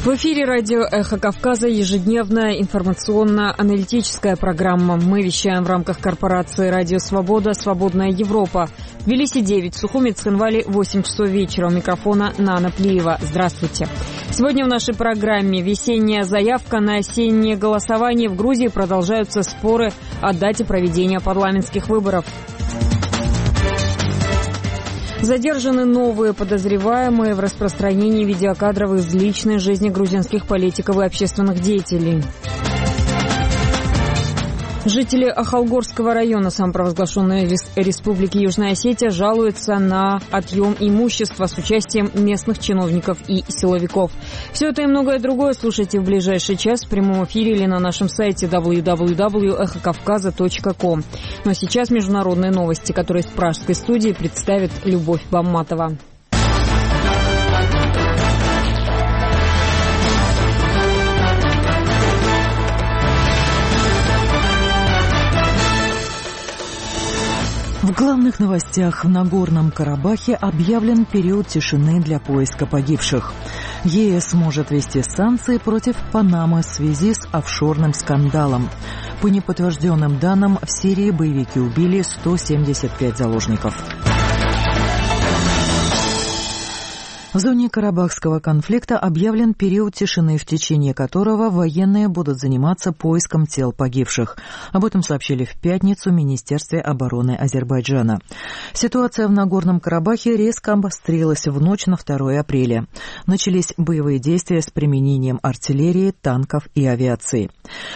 В эфире радио «Эхо Кавказа» ежедневная информационно-аналитическая программа. Мы вещаем в рамках корпорации «Радио Свобода. Свободная Европа». В Тбилиси 9, Сухуми, Цхинвали 8 часов вечера. У микрофона Нана Плиева. Здравствуйте. Сегодня в нашей программе весенняя заявка на осеннее голосование. В Грузии продолжаются споры о дате проведения парламентских выборов. Задержаны новые подозреваемые в распространении видеокадров из личной жизни грузинских политиков и общественных деятелей. Жители Ахалгорского района самопровозглашенной Республики Южная Осетия жалуются на отъем имущества с участием местных чиновников и силовиков. Все это и многое другое слушайте в ближайший час в прямом эфире или на нашем сайте www.эхокавказа.ком. Но сейчас международные новости, которые с пражской студии представит Любовь Бамматова. В главных новостях: в Нагорном Карабахе объявлен период тишины для поиска погибших. ЕС может ввести санкции против Панамы в связи с офшорным скандалом. По неподтвержденным данным, в Сирии боевики убили 175 заложников. В зоне Карабахского конфликта объявлен период тишины, в течение которого военные будут заниматься поиском тел погибших. Об этом сообщили в пятницу в Министерстве обороны Азербайджана. Ситуация в Нагорном Карабахе резко обострилась в ночь на 2 апреля. Начались боевые действия с применением артиллерии, танков и авиации.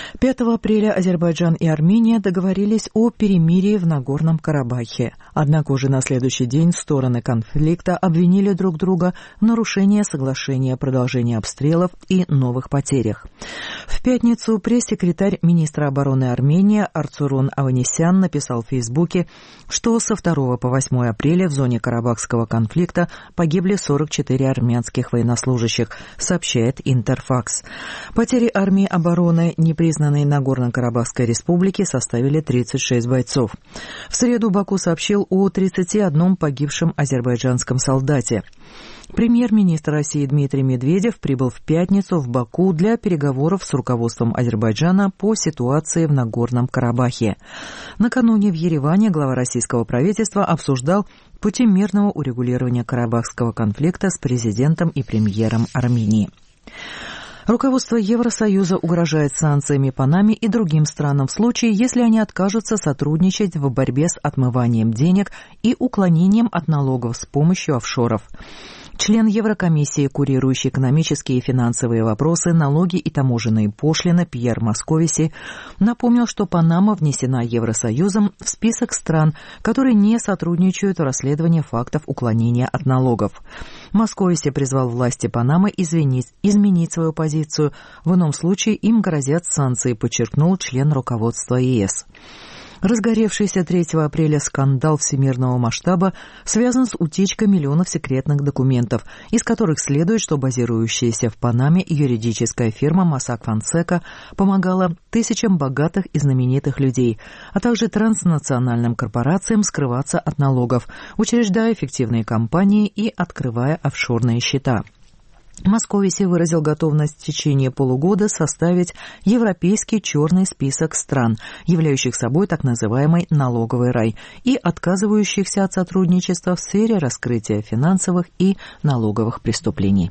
5 апреля Азербайджан и Армения договорились о перемирии в Нагорном Карабахе. Однако уже на следующий день стороны конфликта обвинили друг друга в нарушении соглашения, продолжении обстрелов и новых потерях. В пятницу пресс-секретарь министра обороны Армении Арцурун Аванесян написал в Фейсбуке, что со 2 по 8 апреля в зоне Карабахского конфликта погибли 44 армянских военнослужащих, сообщает Интерфакс. Потери армии обороны непризнанной Нагорно-Карабахской республики составили 36 бойцов. В среду Баку сообщил о 31 погибшем азербайджанском солдате. Премьер-министр России Дмитрий Медведев прибыл в пятницу в Баку для переговоров с руководством Азербайджана по ситуации в Нагорном Карабахе. Накануне в Ереване глава российского правительства обсуждал пути мирного урегулирования Карабахского конфликта с президентом и премьером Армении. Руководство Евросоюза угрожает санкциями Панаме и другим странам в случае, если они откажутся сотрудничать в борьбе с отмыванием денег и уклонением от налогов с помощью офшоров. Член Еврокомиссии, курирующий экономические и финансовые вопросы, налоги и таможенные пошлины Пьер Московиси напомнил, что Панама внесена Евросоюзом в список стран, которые не сотрудничают в расследовании фактов уклонения от налогов. Московиси призвал власти Панамы изменить свою позицию. В ином случае им грозят санкции, подчеркнул член руководства ЕС. Разгоревшийся 3 апреля скандал всемирного масштаба связан с утечкой миллионов секретных документов, из которых следует, что базирующаяся в Панаме юридическая фирма Mossack Fonseca помогала тысячам богатых и знаменитых людей, а также транснациональным корпорациям скрываться от налогов, учреждая эффективные компании и открывая офшорные счета. Московиси выразил готовность в течение полугода составить европейский черный список стран, являющих собой так называемый налоговый рай, и отказывающихся от сотрудничества в сфере раскрытия финансовых и налоговых преступлений.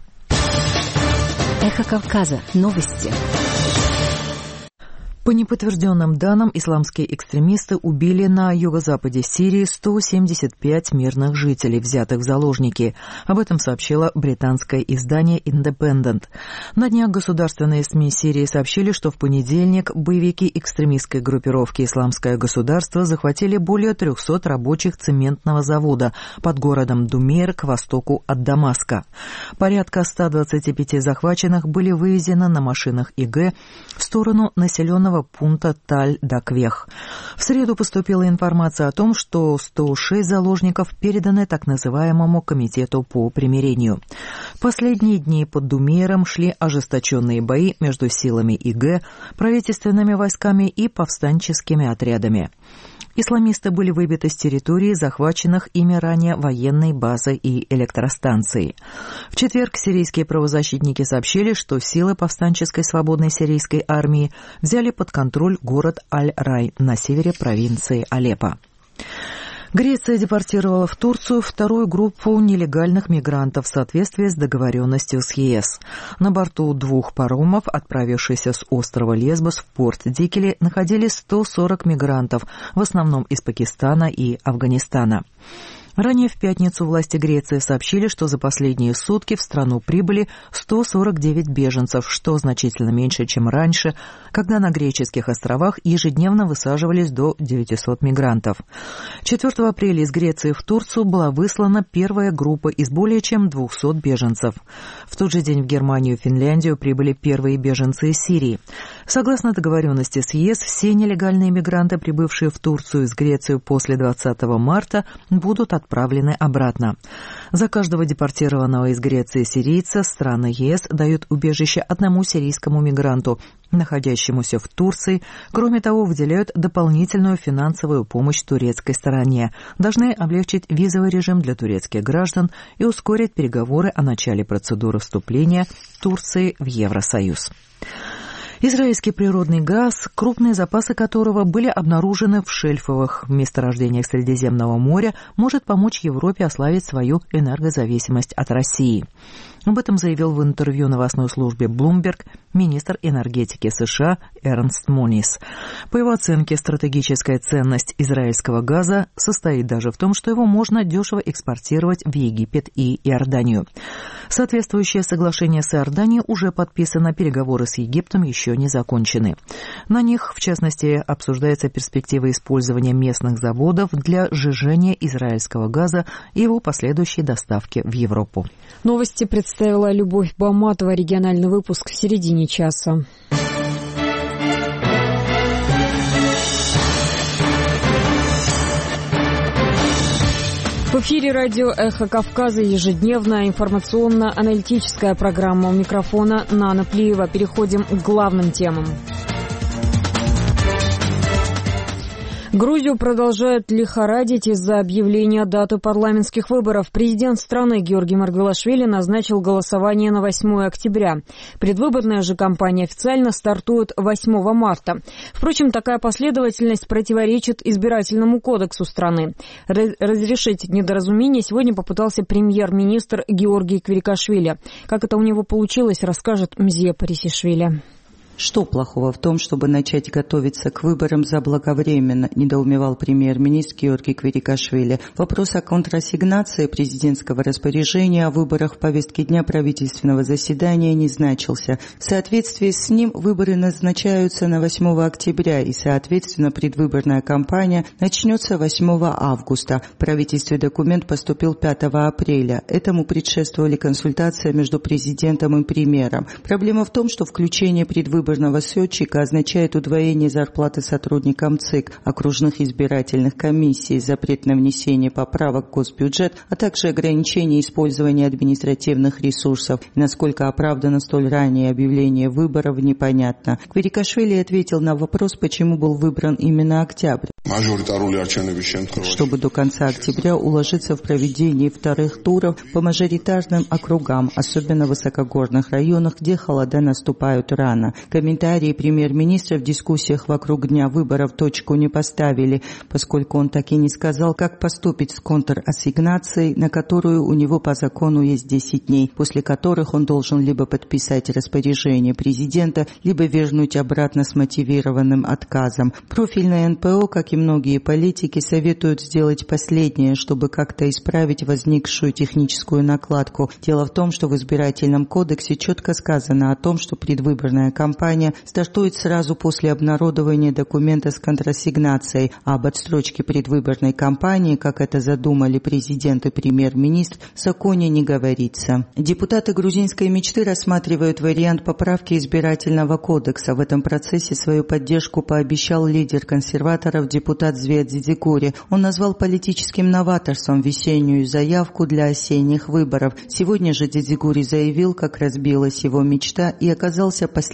Эхо Кавказа. Новости. По неподтвержденным данным, исламские экстремисты убили на юго-западе Сирии 175 мирных жителей, взятых в заложники. Об этом сообщило британское издание «Индепендент». На днях государственные СМИ Сирии сообщили, что в понедельник боевики экстремистской группировки «Исламское государство» захватили более 300 рабочих цементного завода под городом Думейр к востоку от Дамаска. Порядка 125 захваченных были вывезены на машинах ИГ в сторону населенного пункта Таль-Даквех. В среду поступила информация о том, что 106 заложников переданы так называемому комитету по примирению. В последние дни под Думейром шли ожесточенные бои между силами ИГ, правительственными войсками и повстанческими отрядами. Исламисты были выбиты с территории, захваченных ими ранее военной базы и электростанции. В четверг сирийские правозащитники сообщили, что силы повстанческой свободной сирийской армии взяли под контроль город Аль-Рай на севере провинции Алеппо. Греция депортировала в Турцию вторую группу нелегальных мигрантов в соответствии с договоренностью с ЕС. На борту 2 паромов, отправившихся с острова Лесбос в порт Дикели, находились 140 мигрантов, в основном из Пакистана и Афганистана. Ранее в пятницу власти Греции сообщили, что за последние сутки в страну прибыли 149 беженцев, что значительно меньше, чем раньше, когда на греческих островах ежедневно высаживались до 900 мигрантов. 4 апреля из Греции в Турцию была выслана первая группа из более чем 200 беженцев. В тот же день в Германию и Финляндию прибыли первые беженцы из Сирии. Согласно договоренности с ЕС, все нелегальные мигранты, прибывшие в Турцию из Греции после 20 марта, будут отправлены обратно. За каждого депортированного из Греции сирийца страны ЕС дают убежище одному сирийскому мигранту, находящемуся в Турции. Кроме того, выделяют дополнительную финансовую помощь турецкой стороне, должны облегчить визовый режим для турецких граждан и ускорить переговоры о начале процедуры вступления Турции в Евросоюз. Израильский природный газ, крупные запасы которого были обнаружены в шельфовых месторождениях Средиземного моря, может помочь Европе ослабить свою энергозависимость от России. Об этом заявил в интервью новостной службе Bloomberg министр энергетики США Эрнст Монис. По его оценке, стратегическая ценность израильского газа состоит даже в том, что его можно дешево экспортировать в Египет и Иорданию. Соответствующее соглашение с Иорданией уже подписано, переговоры с Египтом еще не закончены. На них, в частности, обсуждается перспектива использования местных заводов для сжижения израильского газа и его последующей доставки в Европу. Новости представила Любовь Баматова. Региональный выпуск в середине часа. В эфире радио «Эхо Кавказа» ежедневная информационно-аналитическая программа. У микрофона Нана Плиева. Переходим к главным темам. Грузию продолжают лихорадить из-за объявления даты парламентских выборов. Президент страны Георгий Маргвелашвили назначил голосование на 8 октября. Предвыборная же кампания официально стартует 8 марта. Впрочем, такая последовательность противоречит избирательному кодексу страны. Разрешить недоразумение сегодня попытался премьер-министр Георгий Квирикашвили. Как это у него получилось, расскажет Мзия Парисишвили. Что плохого в том, чтобы начать готовиться к выборам заблаговременно, недоумевал премьер-министр Георгий Квирикашвили. Вопрос о контрассигнации президентского распоряжения о выборах в повестке дня правительственного заседания не значился. В соответствии с ним выборы назначаются на 8 октября и, соответственно, предвыборная кампания начнется 8 августа. В правительстве документ поступил 5 апреля. Этому предшествовали консультации между президентом и премьером. Проблема в том, что включение предвыборного счетчика означает удвоение зарплаты сотрудникам ЦИК, окружных избирательных комиссий, запрет на внесение поправок в госбюджет, а также ограничение использования административных ресурсов. И насколько оправдано столь раннее объявление выборов, непонятно. Квирикашвили ответил на вопрос, почему был выбран именно октябрь. Чтобы до конца октября уложиться в проведении вторых туров по мажоритарным округам, особенно в высокогорных районах, где холода наступают рано. Комментарии премьер-министра в дискуссиях вокруг дня выборов точку не поставили, поскольку он так и не сказал, как поступить с контрассигнацией, на которую у него по закону есть 10 дней, после которых он должен либо подписать распоряжение президента, либо вернуть обратно с мотивированным отказом. Профильное НПО, как и многие политики, советуют сделать последнее, чтобы как-то исправить возникшую техническую накладку. Дело в том, что в избирательном кодексе четко сказано о том, что предвыборная кампания стартует сразу после обнародования документа с контрассигнацией, а об отсрочке предвыборной кампании, как это задумали президент и премьер-министр, в законе не говорится. Депутаты грузинской мечты рассматривают вариант поправки избирательного кодекса. В этом процессе свою поддержку пообещал лидер консерваторов депутат Звет Дзидзигури. Он назвал политическим новаторством весеннюю заявку для осенних выборов. Сегодня же Дзидзигури заявил, как разбилась его мечта, и оказался последним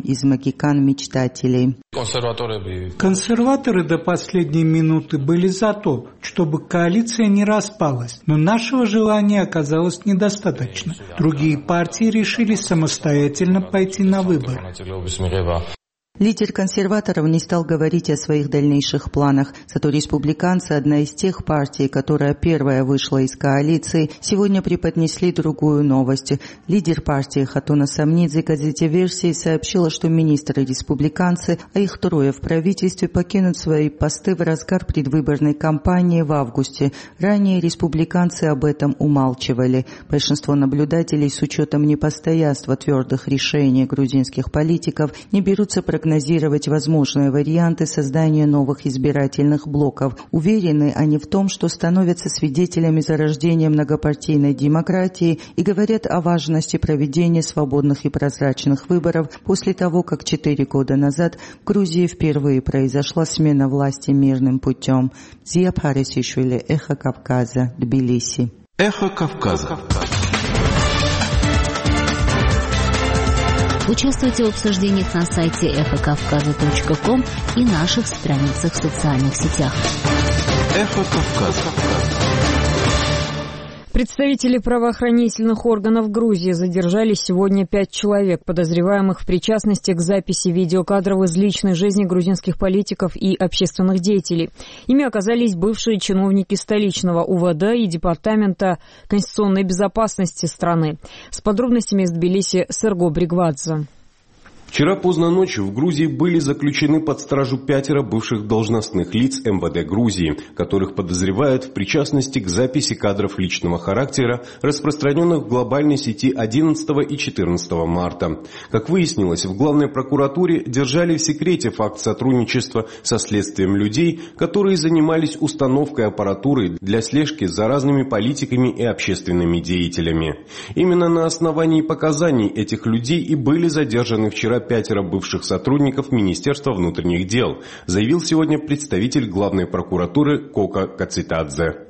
из магикан-мечтателей. Консерваторы до последней минуты были за то, чтобы коалиция не распалась, но нашего желания оказалось недостаточно. Другие партии решили самостоятельно пойти на выборы. Лидер консерваторов не стал говорить о своих дальнейших планах, зато республиканцы, одна из тех партий, которая первая вышла из коалиции, сегодня преподнесли другую новость. Лидер партии Хатуна Самнидзе газете «Версии» сообщила, что министры-республиканцы, а их трое в правительстве, покинут свои посты в разгар предвыборной кампании в августе. Ранее республиканцы об этом умалчивали. Большинство наблюдателей с учетом непостоянства твердых решений грузинских политиков не берутся прогнозировать возможные варианты создания новых избирательных блоков. Уверены они в том, что становятся свидетелями зарождения многопартийной демократии и говорят о важности проведения свободных и прозрачных выборов после того, как 4 года назад в Грузии впервые произошла смена власти мирным путем. Зия Парисишвили, Эхо Кавказа, Тбилиси. Эхо Кавказа. Участвуйте в обсуждениях на сайте эхокавказа.ком и наших страницах в социальных сетях. Эхо Кавказа. Представители правоохранительных органов Грузии задержали сегодня 5 человек, подозреваемых в причастности к записи видеокадров из личной жизни грузинских политиков и общественных деятелей. Ими оказались бывшие чиновники столичного УВД и Департамента конституционной безопасности страны. С подробностями из Тбилиси Серго Бригвадзе. Вчера поздно ночью в Грузии были заключены под стражу 5 бывших должностных лиц МВД Грузии, которых подозревают в причастности к записи кадров личного характера, распространенных в глобальной сети 11 и 14 марта. Как выяснилось, в главной прокуратуре держали в секрете факт сотрудничества со следствием людей, которые занимались установкой аппаратуры для слежки за разными политиками и общественными деятелями. Именно на основании показаний этих людей и были задержаны вчера 5 бывших сотрудников Министерства внутренних дел, заявил сегодня представитель главной прокуратуры Кока Кацитадзе.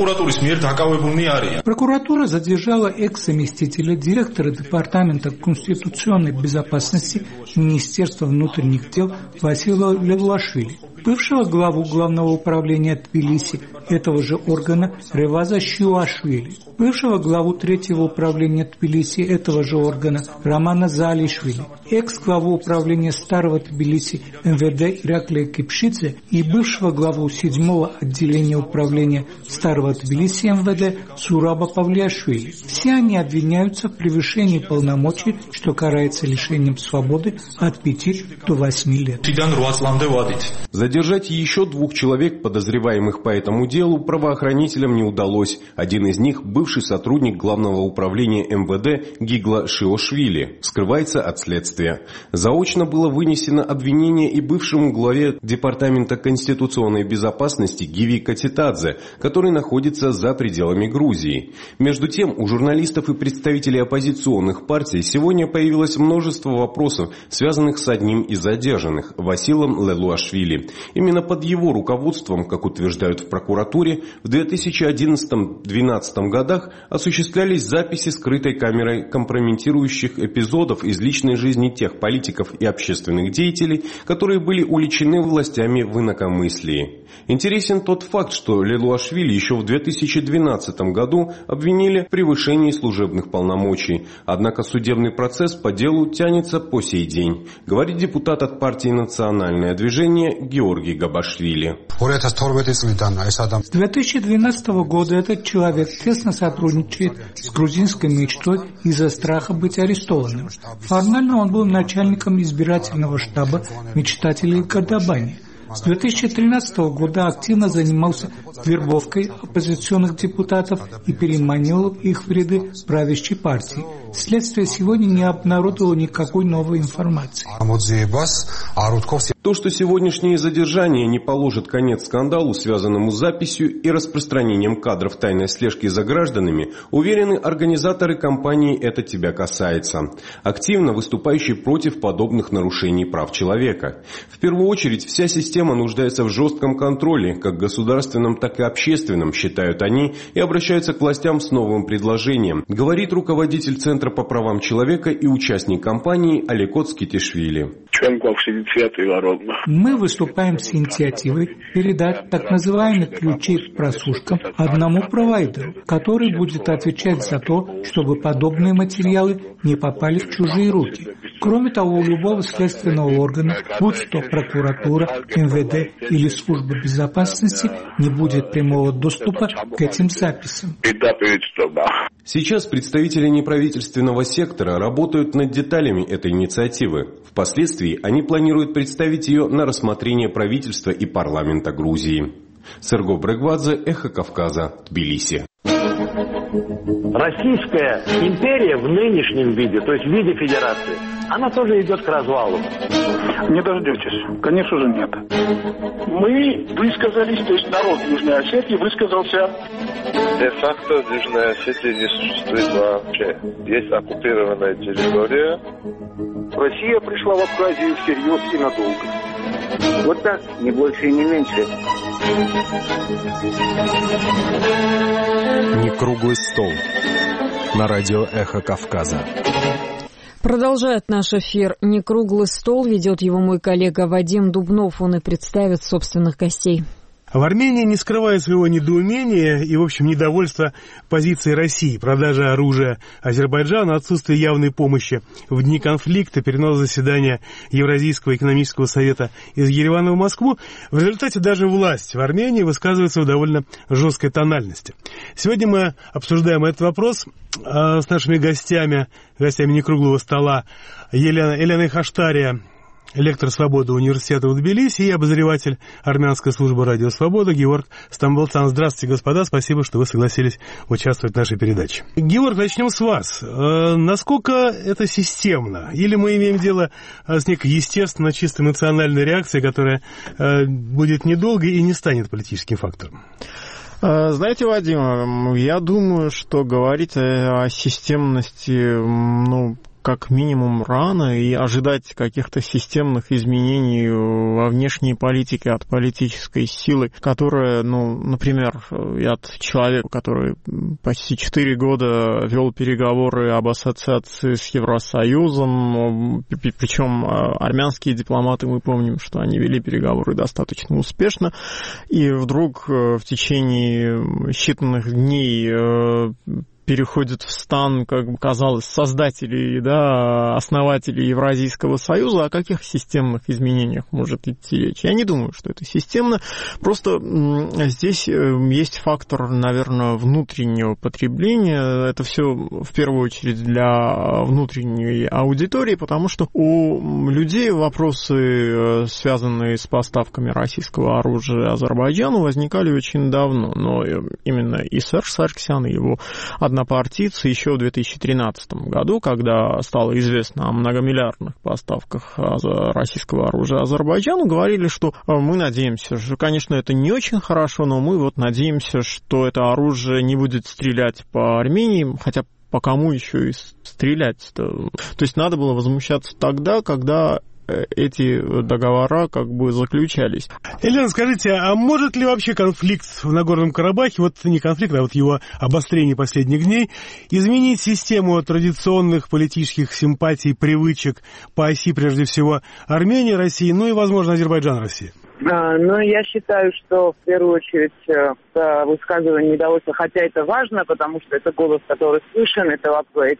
Прокуратура задержала экс-заместителя директора Департамента конституционной безопасности Министерства внутренних дел Васила Левлашвили, бывшего главу Главного управления Тбилиси этого же органа Реваза Шиуашвили, бывшего главу Третьего управления Тбилиси этого же органа Романа Залишвили, экс-главу управления Старого Тбилиси МВД Ираклия Кипшидзе и бывшего главу 7-го отделения управления Старого Тбилиси МВД Сураба Павлиашвили. Все они обвиняются в превышении полномочий, что карается лишением свободы от 5 до 8 лет. Задержать еще 2 человек, подозреваемых по этому делу, правоохранителям не удалось. Один из них – бывший сотрудник Главного управления МВД Гигла Шиошвили, скрывается от следствия. Заочно было вынесено обвинение и бывшему главе Департамента конституционной безопасности Гиви Кацитадзе, который находится за пределами Грузии. Между тем, у журналистов и представителей оппозиционных партий сегодня появилось множество вопросов, связанных с одним из задержанных – Василом Лелуашвили. Именно под его руководством, как утверждают в прокуратуре, в 2011-2012 годах осуществлялись записи скрытой камерой компрометирующих эпизодов из личной жизни тех политиков и общественных деятелей, которые были уличены властями в инакомыслии. Интересен тот факт, что Лелуашвили еще в 2012 году обвинили в превышении служебных полномочий. Однако судебный процесс по делу тянется по сей день, говорит депутат от партии «Национальное движение» Георгий Габашвили. С 2012 года этот человек тесно сотрудничает с грузинской мечтой из-за страха быть арестованным. Формально он был начальником избирательного штаба мечтателей Кардабани. С 2013 года активно занимался вербовкой оппозиционных депутатов и переманивал их в ряды правящей партии. Следствие сегодня не обнародовало никакой новой информации. То, что сегодняшнее задержание не положит конец скандалу, связанному с записью и распространением кадров тайной слежки за гражданами, уверены организаторы кампании «Это тебя касается», активно выступающие против подобных нарушений прав человека. В первую очередь, вся система нуждается в жестком контроле, как государственном, так и общественном, считают они, и обращаются к властям с новым предложением, говорит руководитель Центра Центра по правам человека и участник кампании Алекот Скитишвили. Мы выступаем с инициативой передать так называемые ключи к прослушкам одному провайдеру, который будет отвечать за то, чтобы подобные материалы не попали в чужие руки. Кроме того, у любого следственного органа, будь то прокуратура, МВД или служба безопасности, не будет прямого доступа к этим записям. Сейчас представители неправительственного сектора работают над деталями этой инициативы. Впоследствии они планируют представить ее на рассмотрение правительства и парламента Грузии. Серго Брегвадзе, Эхо Кавказа, Тбилиси. Российская империя в нынешнем виде, то есть в виде федерации, она тоже идет к развалу. Не дождетесь. Конечно же нет. Мы высказались, то есть народ Южной Осетии высказался. Де-факто Южная Осетия не существует вообще. Есть оккупированная территория. Россия пришла в Абхазию всерьез и надолго. Вот так, не больше и не меньше. Не круглый стол. На радио «Эхо Кавказа». Продолжает наш эфир «Не круглый стол». Ведет его мой коллега Вадим Дубнов. Он и представит собственных гостей. В Армении не скрывает своего недоумения и, в общем, недовольства позицией России, продажа оружия Азербайджану, отсутствие явной помощи в дни конфликта, перенос заседания Евразийского экономического совета из Еревана в Москву. В результате даже власть в Армении высказывается в довольно жесткой тональности. Сегодня мы обсуждаем этот вопрос с нашими гостями некруглого стола. Елена Хаштария, лектор «Свободы» университета в Тбилиси, и обозреватель армянской службы «Радио Свобода» Георг Стамболцан. Здравствуйте, господа, спасибо, что вы согласились участвовать в нашей передаче. Георг, начнем с вас. Насколько это системно? Или мы имеем дело с некой естественно чисто эмоциональной реакцией, которая будет недолгой и не станет политическим фактором? Знаете, Вадим, я думаю, что говорить о системности, как минимум рано, и ожидать каких-то системных изменений во внешней политике от политической силы, которая, например, от человека, который почти 4 года вел переговоры об ассоциации с Евросоюзом, причем армянские дипломаты, мы помним, что они вели переговоры достаточно успешно, и вдруг в течение считанных дней переходит в стан, как бы казалось, создателей, основателей Евразийского союза. О каких системных изменениях может идти речь? Я не думаю, что это системно. Просто здесь есть фактор, наверное, внутреннего потребления. Это все в первую очередь для внутренней аудитории, потому что у людей вопросы, связанные с поставками российского оружия Азербайджану, возникали очень давно. Но именно и Серж Сарксян, и его однопартийцы еще в 2013 году, когда стало известно о многомиллиардных поставках российского оружия Азербайджану, говорили, что мы надеемся, что, конечно, это не очень хорошо, но мы надеемся, что это оружие не будет стрелять по Армении, хотя по кому еще и стрелять-то? То есть надо было возмущаться тогда, когда эти договора заключались. Елена, скажите, а может ли вообще конфликт в Нагорном Карабахе, не конфликт, а его обострение последних дней, изменить систему традиционных политических симпатий, привычек по оси, прежде всего, Армения, Россия, и, возможно, Азербайджан, Россия? Я считаю, что в первую очередь высказывание недовольства, хотя это важно, потому что это голос, который слышен, это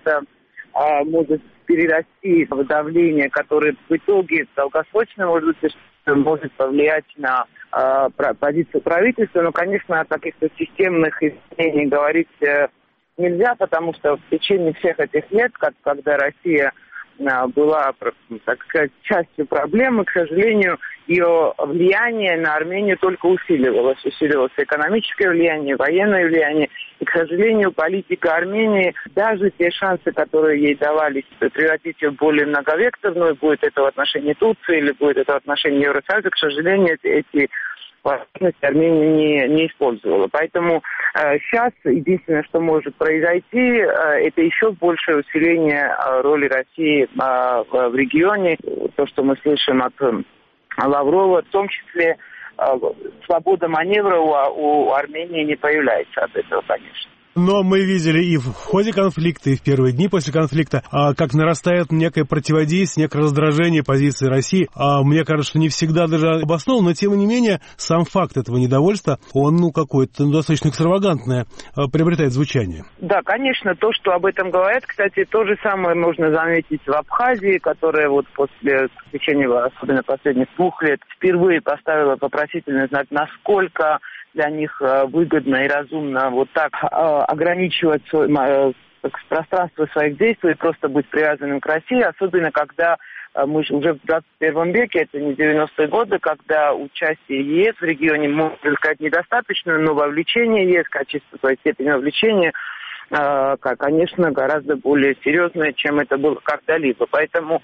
может перерасти в давление, которое в итоге долгосрочно может повлиять на позицию правительства. Но, конечно, о каких-то системных изменениях говорить нельзя, потому что в течение всех этих лет, когда Россия была, так сказать, частью проблемы, к сожалению, ее влияние на Армению только усиливалось. Усиливалось экономическое влияние, военное влияние. И, к сожалению, политика Армении, даже те шансы, которые ей давались превратить ее в более многовекторную, будет это в отношении Турции или будет это в отношении Евросоюза, к сожалению, эти возможности Армения не использовала. Поэтому сейчас единственное, что может произойти, это еще большее усиление роли России в регионе. То, что мы слышим от Лаврова, в том числе свобода маневра у Армении не появляется от этого, конечно. Но мы видели и в ходе конфликта, и в первые дни после конфликта, как нарастает некое противодействие, некое раздражение позиции России. Мне кажется, что не всегда даже обосновано, но тем не менее сам факт этого недовольства, он какое-то достаточно экстравагантное приобретает звучание. Да, конечно, то, что об этом говорят, кстати, то же самое можно заметить в Абхазии, которая вот после течения, особенно последних 2 лет, впервые поставила вопросительный знак, насколько для них выгодно и разумно вот так ограничивать пространство своих действий и просто быть привязанным к России, особенно когда мы уже в 21 веке, это не 90-е годы, когда участие ЕС в регионе, можно сказать, недостаточно, но вовлечение ЕС, качество своей степени вовлечения, конечно, гораздо более серьезное, чем это было когда-либо. Поэтому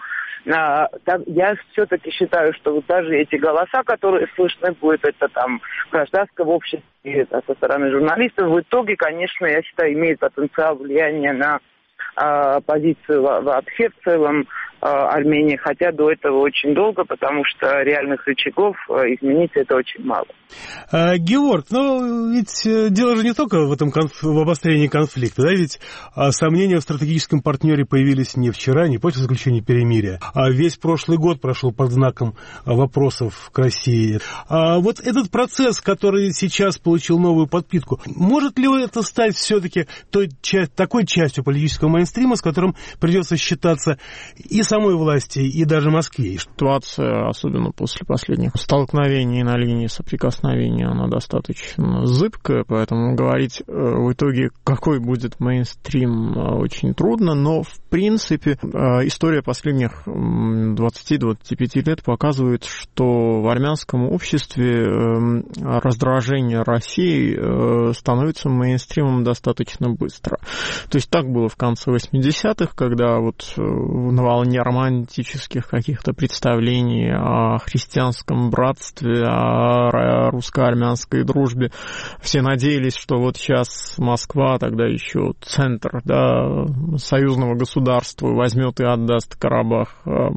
я все-таки считаю, что вот даже эти голоса, которые слышны будут, это там в гражданском обществе, со стороны журналистов, в итоге, конечно, я считаю, имеет потенциал влияния на позицию вообще в целом Армении, хотя до этого очень долго, потому что реальных рычагов изменить это очень мало. Георг, ведь дело же не только в обострении конфликта, да, ведь сомнения в стратегическом партнере появились не вчера, не после заключения перемирия, а весь прошлый год прошел под знаком вопросов к России. Вот этот процесс, который сейчас получил новую подпитку, может ли это стать все-таки такой частью политического мейнстрима, с которым придется считаться и самой власти, и даже Москве? Ситуация, особенно после последних столкновений на линии соприкосновения, она достаточно зыбкая, поэтому говорить в итоге, какой будет мейнстрим, очень трудно, но в принципе история последних 20-25 лет показывает, что в армянском обществе раздражение России становится мейнстримом достаточно быстро. То есть так было в конце 80-х, когда вот на волне романтических каких-то представлений о христианском братстве, о русско-армянской дружбе. Все надеялись, что вот сейчас Москва, тогда еще центр, да, союзного государства, возьмет и отдаст Карабах,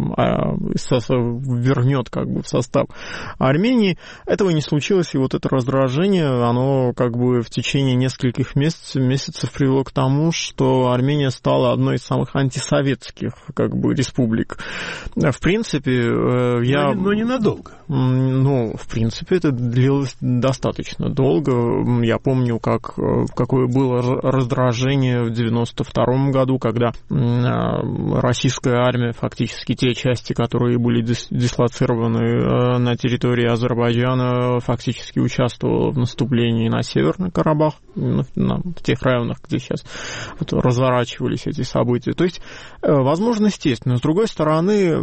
вернет как бы в состав Армении. Этого не случилось, и вот это раздражение, оно как бы в течение нескольких месяцев привело к тому, что Армения стала одной из самых антисоветских как бы республик. В принципе, Но ненадолго. В принципе, это длилось достаточно долго. Я помню, какое было раздражение в 92-м году, когда российская армия, фактически те части, которые были дислоцированы на территории Азербайджана, фактически участвовала в наступлении на Северный Карабах, в тех районах, где сейчас разворачивались эти события. То есть возможность есть. Но, с другой стороны,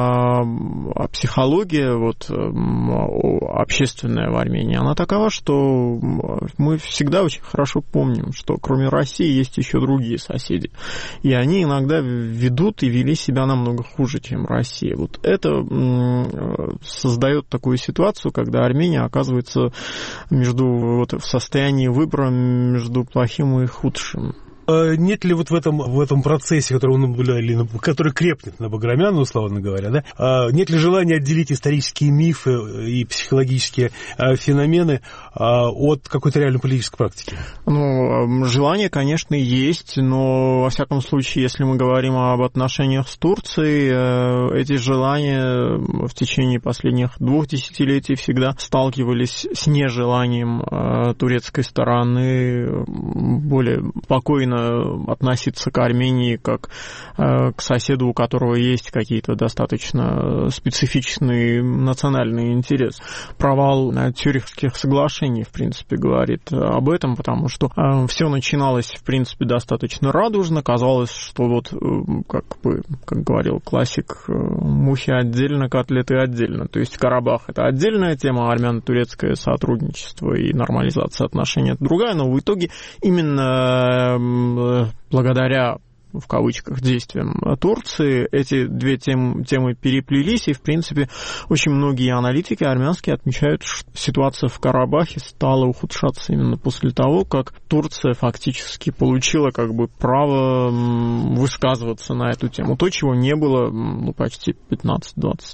психология общественная в Армении, она такова, что мы всегда очень хорошо помним, что кроме России есть еще другие соседи. И они иногда ведут и вели себя намного хуже, чем Россия. Вот это создает такую ситуацию, когда Армения оказывается в состоянии выбора между плохим и худшим. Нет ли вот в этом процессе, который крепнет на Баграмяна, условно говоря, да, нет ли желания отделить исторические мифы и психологические феномены от какой-то реальной политической практики? Желание, конечно, есть, но, во всяком случае, если мы говорим об отношениях с Турцией, эти желания в течение последних 2 десятилетий всегда сталкивались с нежеланием турецкой стороны более спокойно относиться к Армении как к соседу, у которого есть какие-то достаточно специфичные национальные интересы. Провал Цюрихских соглашений, в принципе, говорит об этом, потому что все начиналось, в принципе, достаточно радужно. Казалось, что как говорил классик, мухи отдельно, котлеты отдельно. То есть Карабах — это отдельная тема, армяно-турецкое сотрудничество и нормализация отношений — это другая, но в итоге именно благодаря, в кавычках, действиям Турции эти две темы переплелись, и, в принципе, очень многие аналитики армянские отмечают, что ситуация в Карабахе стала ухудшаться именно после того, как Турция фактически получила как бы право высказываться на эту тему. То, чего не было почти 15-20 лет.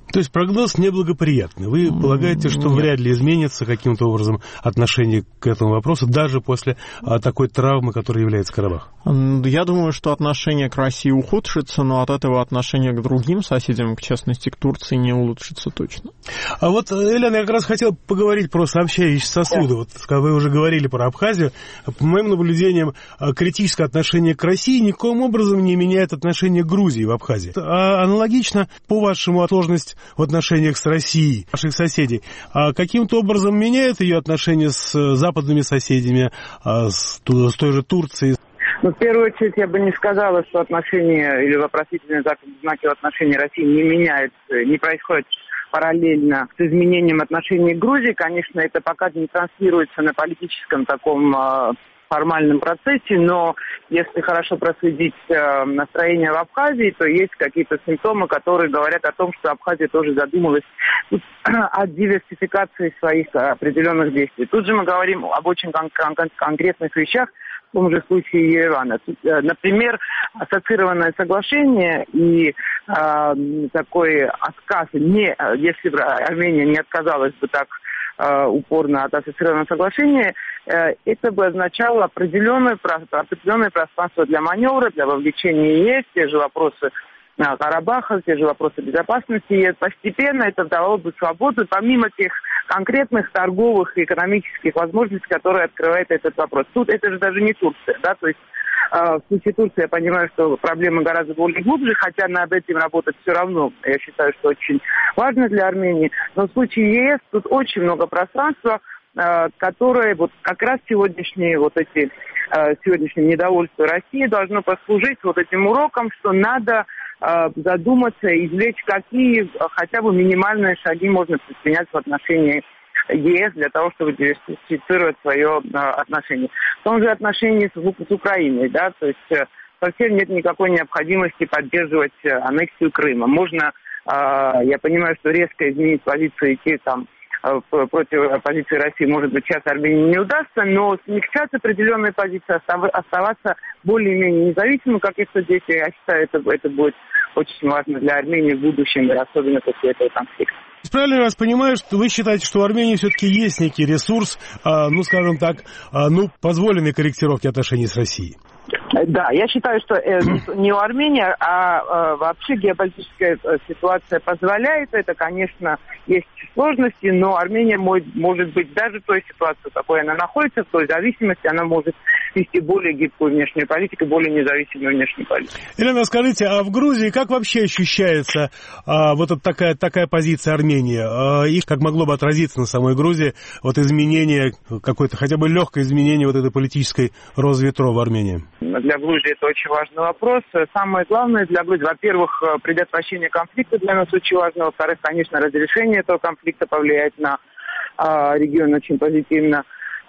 То есть прогноз неблагоприятный. Вы полагаете, что вряд ли изменится каким-то образом отношение к этому вопросу, даже после такой травмы, которой является Карабах? Я думаю, что отношение к России ухудшится, но от этого отношение к другим соседям, в частности к Турции, не улучшится точно. А вот, Елена, я как раз хотел поговорить про сообщающиеся сосуды. Вот вы уже говорили про Абхазию. По моим наблюдениям, критическое отношение к России никоим образом не меняет отношение к Грузии в Абхазии. А аналогично, по-вашему, сложность в отношениях с Россией, ваших соседей, каким-то образом меняет ее отношения с западными соседями, с той же Турцией? Ну, в первую очередь, я бы не сказала, что отношения или вопросительные знаки в отношении России не меняются, не происходят параллельно с изменением отношений к Грузии. Конечно, это пока не транслируется на политическом таком формальном процессе, но если хорошо проследить настроение в Абхазии, то есть какие-то симптомы, которые говорят о том, что Абхазия тоже задумалась о диверсификации своих определенных действий. Тут же мы говорим об очень конкретных вещах, в том же случае Еревана. Например, ассоциированное соглашение и такой отказ, если бы Армения не отказалась бы так упорно от ассоциированного соглашения, это бы означало определенное пространство для маневра, для вовлечения ЕС, те же вопросы Карабаха, те же вопросы безопасности, и постепенно это давало бы свободу, помимо тех конкретных торговых и экономических возможностей, которые открывает этот вопрос. Тут это же даже не Турция, да, то есть в случае Турции я понимаю, что проблема гораздо более глубже, хотя над этим работать все равно, я считаю, что очень важно для Армении. Но в случае ЕС тут очень много пространства, которое вот как раз сегодняшнее недовольство России должно послужить вот этим уроком, что надо задуматься, извлечь, какие хотя бы минимальные шаги можно предпринять в отношении ЕС для того, чтобы диверсифицировать свое отношение. В том же отношении с Украиной, да, то есть совсем нет никакой необходимости поддерживать аннексию Крыма. Можно, я понимаю, что резко изменить позицию, идти там против позиции России, может быть, сейчас Армении не удастся, но смягчать определенные позиции, оставаться более-менее независимым, как это здесь, я считаю, это будет очень важно для Армении в будущем, особенно после этого конфликта. Правильно я вас понимаю, что вы считаете, что у Армении все-таки есть некий ресурс, скажем так, позволенной корректировки отношений с Россией? Да, я считаю, что не у Армении, а вообще геополитическая ситуация позволяет. Это, конечно, есть сложности, но Армения может быть даже в той ситуации, в какой она находится, в той зависимости, она может вести более гибкую внешнюю политику, более независимую внешнюю политику. Елена, скажите, а в Грузии как вообще ощущается вот такая позиция Армении? И как могло бы отразиться на самой Грузии вот изменение, какое-то хотя бы легкое изменение вот этой политической розы ветров в Армении? Для Грузии это очень важный вопрос. Самое главное для Грузии, во-первых, предотвращение конфликта для нас очень важно. Во-вторых, конечно, разрешение этого конфликта повлияет на регион очень позитивно.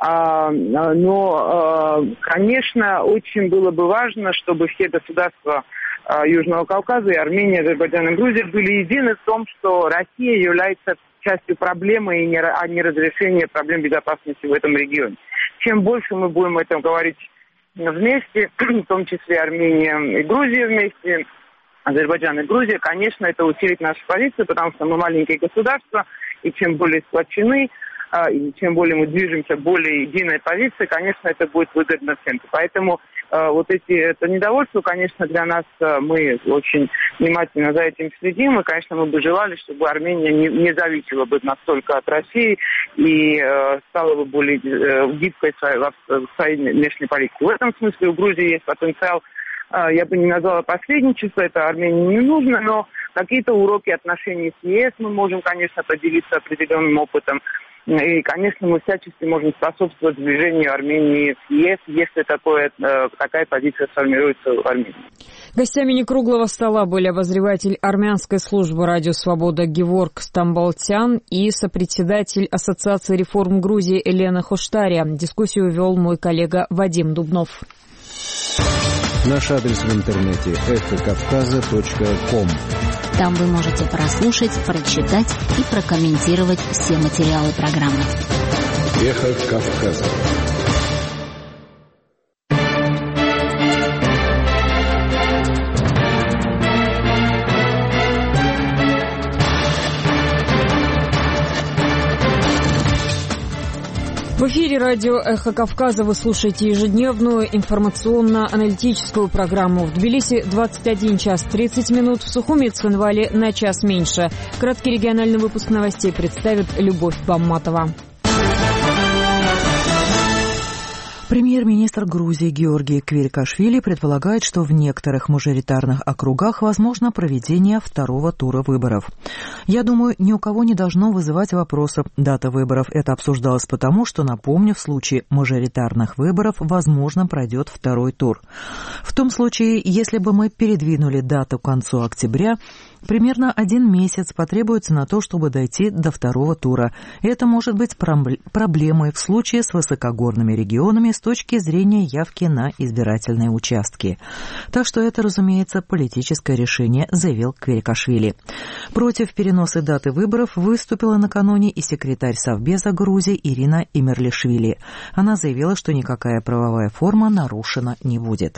Но, конечно, очень было бы важно, чтобы все государства Южного Кавказа, и Армения, Азербайджан и Грузия были едины в том, что Россия является частью проблемы, а не разрешения проблем безопасности в этом регионе. Чем больше мы будем об этом говорить вместе, в том числе Армения и Грузия вместе, Азербайджан и Грузия, конечно, это усилит нашу позицию, потому что мы маленькие государства, и чем более сплочены, и чем более мы движемся к более единой позиции, конечно, это будет выгодно всем. Поэтому это недовольство, конечно, для нас, мы очень внимательно за этим следим, и, конечно, мы бы желали, чтобы Армения не зависела бы настолько от России и стала бы более гибкой в своей внешней политике. В этом смысле у Грузии есть потенциал, я бы не назвала посредничество, это Армении не нужно, но какие-то уроки отношений с ЕС мы можем, конечно, поделиться определенным опытом. И, конечно, мы всячески можем способствовать движению Армении в ЕС, если такая позиция сформируется в Армении. Гостями некруглого стола были обозреватель армянской службы «Радио Свобода» Геворг Стамболтян и сопредседатель Ассоциации реформ Грузии Елена Хоштария. Дискуссию вел мой коллега Вадим Дубнов. Наш адрес в интернете эхокавказа.ком. Там вы можете прослушать, прочитать и прокомментировать все материалы программы. Эхо Кавказа. эфире радио «Эхо Кавказа». Вы слушаете ежедневную информационно-аналитическую программу. В Тбилиси 21 час 30 минут, в Сухуми и Цхинвале на час меньше. Краткий региональный выпуск новостей представит Любовь Бамматова. Премьер-министр Грузии Георгий Кверикашвили предполагает, что в некоторых мажоритарных округах возможно проведение второго тура выборов. Я думаю, ни у кого не должно вызывать вопросов дата выборов. Это обсуждалось потому, что, напомню, в случае мажоритарных выборов, возможно, пройдет второй тур. В том случае, если бы мы передвинули дату к концу октября, примерно 1 месяц потребуется на то, чтобы дойти до второго тура. Это может быть проблемой в случае с высокогорными регионами с точки зрения явки на избирательные участки. Так что это, разумеется, политическое решение, заявил Кверикашвили. Против переноса даты выборов выступила накануне и секретарь Совбеза Грузии Ирина Имерлишвили. Она заявила, что никакая правовая форма нарушена не будет.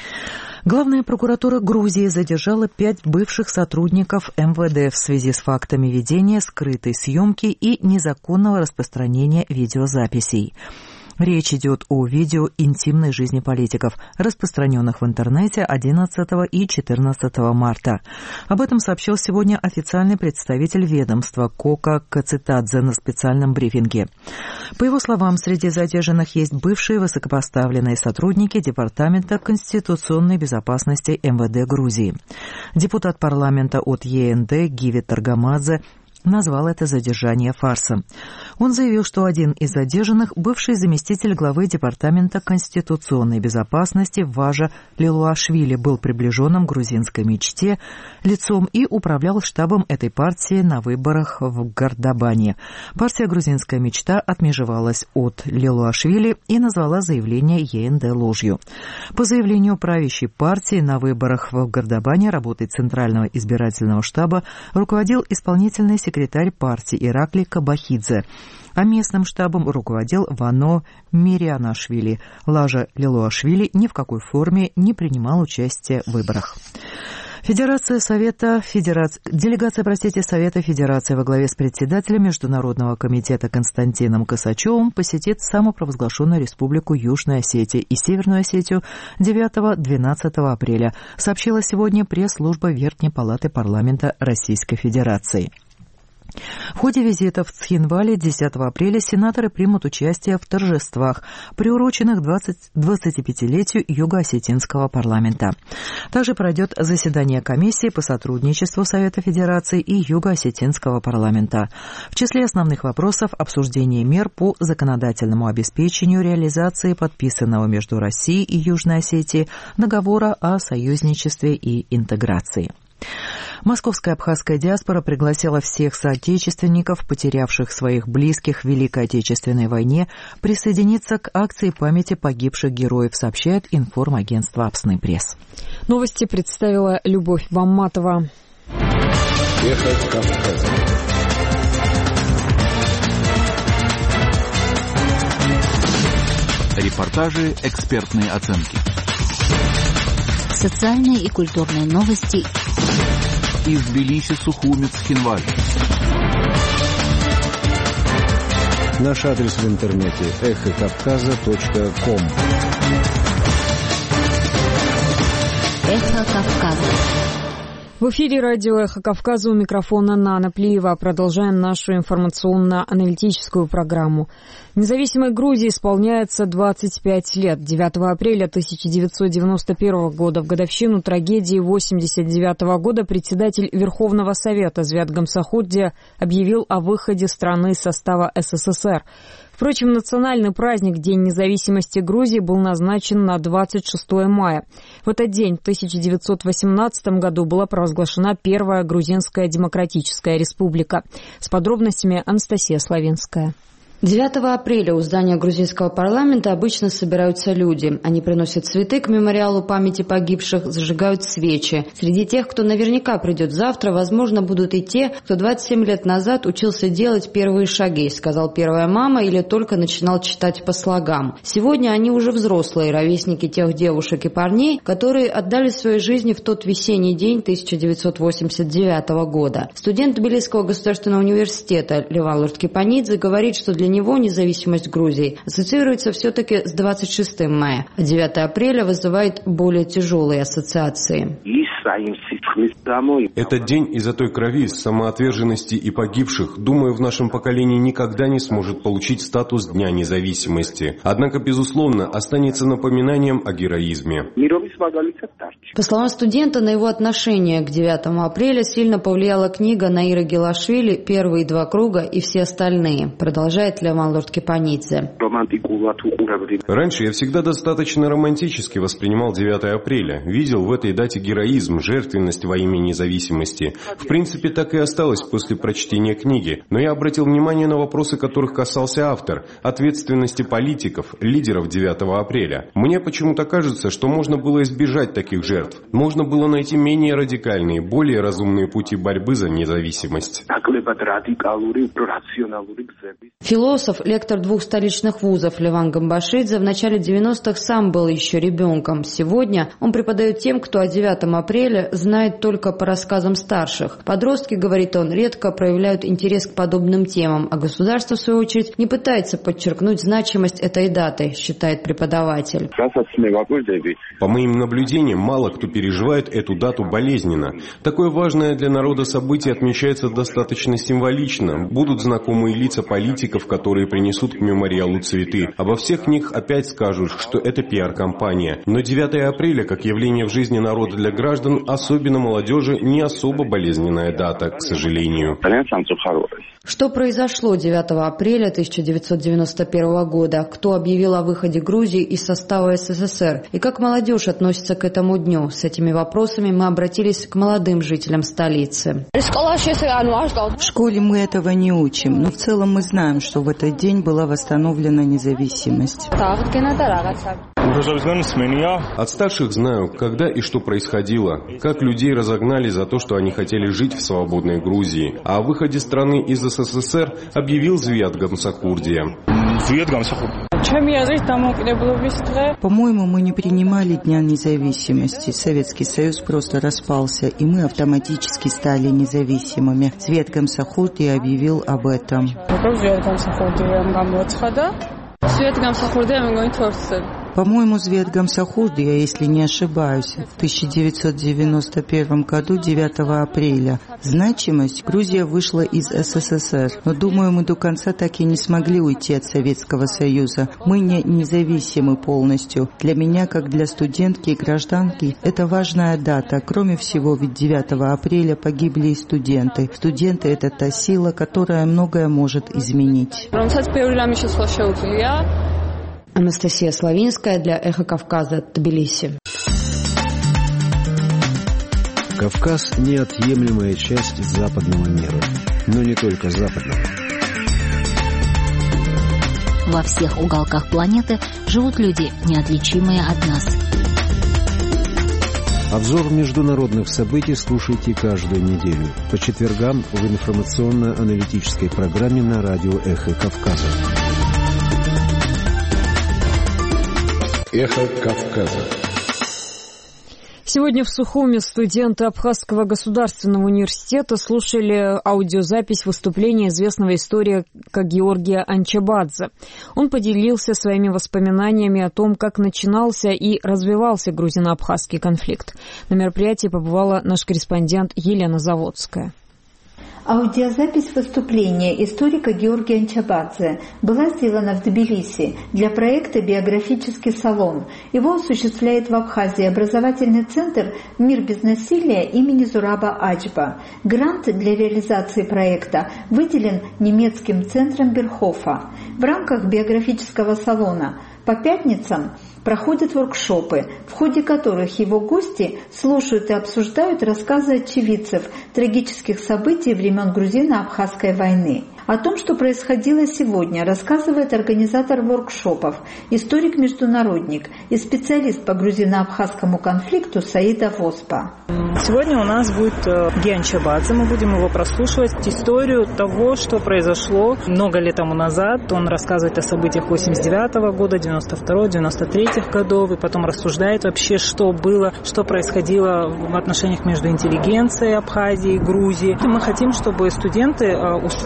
Главная прокуратура Грузии задержала 5 бывших сотрудников МВД в связи с фактами ведения скрытой съемки и незаконного распространения видеозаписей. Речь идет о видео интимной жизни политиков, распространенных в интернете 11 и 14 марта. Об этом сообщил сегодня официальный представитель ведомства Кока Кацитадзе на специальном брифинге. По его словам, среди задержанных есть бывшие высокопоставленные сотрудники Департамента конституционной безопасности МВД Грузии. Депутат парламента от ЕНД Гиви Таргамадзе назвал это задержание фарсом. Он заявил, что один из задержанных – бывший заместитель главы Департамента конституционной безопасности Важа Лилуашвили, был приближенным к грузинской мечте лицом и управлял штабом этой партии на выборах в Гордобане. Партия «Грузинская мечта» отмежевалась от Лилуашвили и назвала заявление ЕНД ложью. По заявлению правящей партии на выборах в Гордобане работой Центрального избирательного штаба руководил исполнительный секретарь партии Иракли Кабахидзе, а местным штабом руководил Вано Мирианашвили. Лажа Лилуашвили ни в какой форме не принимал участие в выборах. Делегация Совета Федерации во главе с председателем Международного комитета Константином Косачевым посетит самопровозглашенную республику Южная Осетия и Северную Осетию 9-12 апреля, сообщила сегодня пресс-служба Верхней палаты парламента Российской Федерации. В ходе визита в Цхинвале 10 апреля сенаторы примут участие в торжествах, приуроченных 25-летию Юго-Осетинского парламента. Также пройдет заседание комиссии по сотрудничеству Совета Федерации и Юго-Осетинского парламента. В числе основных вопросов обсуждение мер по законодательному обеспечению реализации подписанного между Россией и Южной Осетией договора о союзничестве и интеграции. Московская абхазская диаспора пригласила всех соотечественников, потерявших своих близких в Великой Отечественной войне, присоединиться к акции памяти погибших героев, сообщает информагентство «Апсный пресс». Новости представила Любовь Бамматова. Эхо Кавказа. Репортажи, экспертные оценки. Социальные и культурные новости из Тбилиси, Сухуми, Цхинвали. Наш адрес в интернете эхокавказа.ком. Эхо Кавказа. В эфире радио «Эхо Кавказа», у микрофона Нана Плиева. Продолжаем нашу информационно-аналитическую программу. Независимой Грузии исполняется 25 лет. 9 апреля 1991 года, в годовщину трагедии 1989 года, председатель Верховного Совета Звят Гамсахурдия объявил о выходе страны из состава СССР. Впрочем, национальный праздник День независимости Грузии был назначен на 26 мая. В этот день, в 1918 году, была провозглашена первая Грузинская демократическая республика. С подробностями Анастасия Славинская. 9 апреля у здания грузинского парламента обычно собираются люди. Они приносят цветы к мемориалу памяти погибших, зажигают свечи. Среди тех, кто наверняка придет завтра, возможно, будут и те, кто 27 лет назад учился делать первые шаги, сказал первая мама, или только начинал читать по слогам. Сегодня они уже взрослые, ровесники тех девушек и парней, которые отдали свои жизни в тот весенний день 1989 года. Студент Тбилисского государственного университета Леван Лурткипанидзе говорит, что для для него независимость Грузии ассоциируется все-таки с 26 мая, а 9 апреля вызывает более тяжелые ассоциации. Этот день из-за той крови, самоотверженности и погибших, думаю, в нашем поколении никогда не сможет получить статус Дня независимости. Однако, безусловно, останется напоминанием о героизме. По словам студента, на его отношение к 9 апреля сильно повлияла книга Наиры Гелашвили «Первые два круга и все остальные», продолжает Леван Лорд-Кипанидзе. Раньше я всегда достаточно романтически воспринимал 9 апреля, видел в этой дате героизм, жертвенность во имя независимости. В принципе, так и осталось после прочтения книги, но я обратил внимание на вопросы, которых касался автор, ответственности политиков, лидеров 9 апреля. Мне почему-то кажется, что можно было избежать таких жертв. Можно было найти менее радикальные, более разумные пути борьбы за независимость. Философ, лектор 2 столичных вузов Леван Гамбашидзе в начале 90-х сам был еще ребенком. Сегодня он преподает тем, кто о 9 апреля знает только по рассказам старших. Подростки, говорит он, редко проявляют интерес к подобным темам, а государство, в свою очередь, не пытается подчеркнуть значимость этой даты, считает преподаватель. По моим наблюдениям, мало кто переживает эту дату болезненно. Такое важное для народа событие отмечается достаточно символично. Будут знакомые лица политиков, которые принесут к мемориалу цветы. Обо всех них опять скажут, что это пиар-компания. Но 9 апреля, как явление в жизни народа для граждан, особенно молодежи, не особо болезненная дата, к сожалению. Что произошло 9 апреля 1991 года? Кто объявил о выходе Грузии из состава СССР? И как молодежь относится к этому дню? С этими вопросами мы обратились к молодым жителям столицы. В школе мы этого не учим, но в целом мы знаем, что в этот день была восстановлена независимость. От старших знаю, когда и что происходило, как людей разогнали за то, что они хотели жить в свободной Грузии. А о выходе страны из СССР объявил Зviad Gamsakhurdia. По-моему, мы не принимали Дня независимости. Советский Союз просто распался, и мы автоматически стали независимыми. Zviad Gamsakhurdia объявил об этом. По-моему, Zviad Gamsakhurdia, если не ошибаюсь, в 1991 году 9 апреля. Значимость: Грузия вышла из СССР. Но, думаю, мы до конца так и не смогли уйти от Советского Союза. Мы не независимы полностью. Для меня, как для студентки и гражданки, это важная дата. Кроме всего, ведь 9 апреля погибли и студенты. Студенты – это та сила, которая многое может изменить. Анастасия Славинская для «Эхо Кавказа», Тбилиси. Кавказ – неотъемлемая часть западного мира, но не только западного. Во всех уголках планеты живут люди, неотличимые от нас. Обзор международных событий слушайте каждую неделю по четвергам в информационно-аналитической программе на радио «Эхо Кавказа». Эхо Кавказа. Сегодня в Сухуме студенты Абхазского государственного университета слушали аудиозапись выступления известного историка Георгия Анчабадзе. Он поделился своими воспоминаниями о том, как начинался и развивался грузино-абхазский конфликт. На мероприятии побывала наш корреспондент Елена Заводская. Аудиозапись выступления историка Георгия Анчабадзе была сделана в Тбилиси для проекта «Биографический салон». Его осуществляет в Абхазии образовательный центр «Мир без насилия» имени Зураба Ачба. Грант для реализации проекта выделен немецким центром Берхофа. В рамках биографического салона по пятницам проходят воркшопы, в ходе которых его гости слушают и обсуждают рассказы очевидцев трагических событий времен грузино-абхазской войны. О том, что происходило сегодня, рассказывает организатор воркшопов, историк-международник и специалист по грузино-абхазскому конфликту Саида Воспа. Сегодня у нас будет Георгий Анчабадзе, мы будем его прослушивать, историю того, что произошло много лет тому назад. Он рассказывает о событиях 89-го года, 92-го, 93-х годов, и потом рассуждает вообще, что было, что происходило в отношениях между интеллигенцией Абхазии и Грузии. И мы хотим, чтобы студенты услышали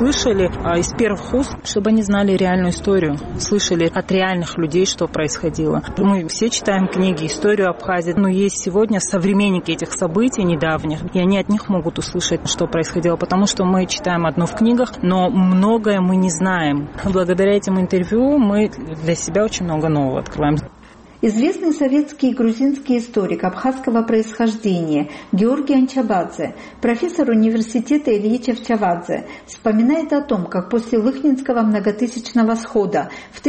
услышали из первых уст, чтобы они знали реальную историю, слышали от реальных людей, что происходило. Мы все читаем книги, историю Абхазии, но есть сегодня современники этих событий недавних, и они от них могут услышать, что происходило, потому что мы читаем одно в книгах, но многое мы не знаем. Благодаря этим интервью мы для себя очень много нового открываем. Известный советский и грузинский историк абхазского происхождения Георгий Анчабадзе, профессор университета Ильича Чавадзе, вспоминает о том, как после Лыхнинского многотысячного схода в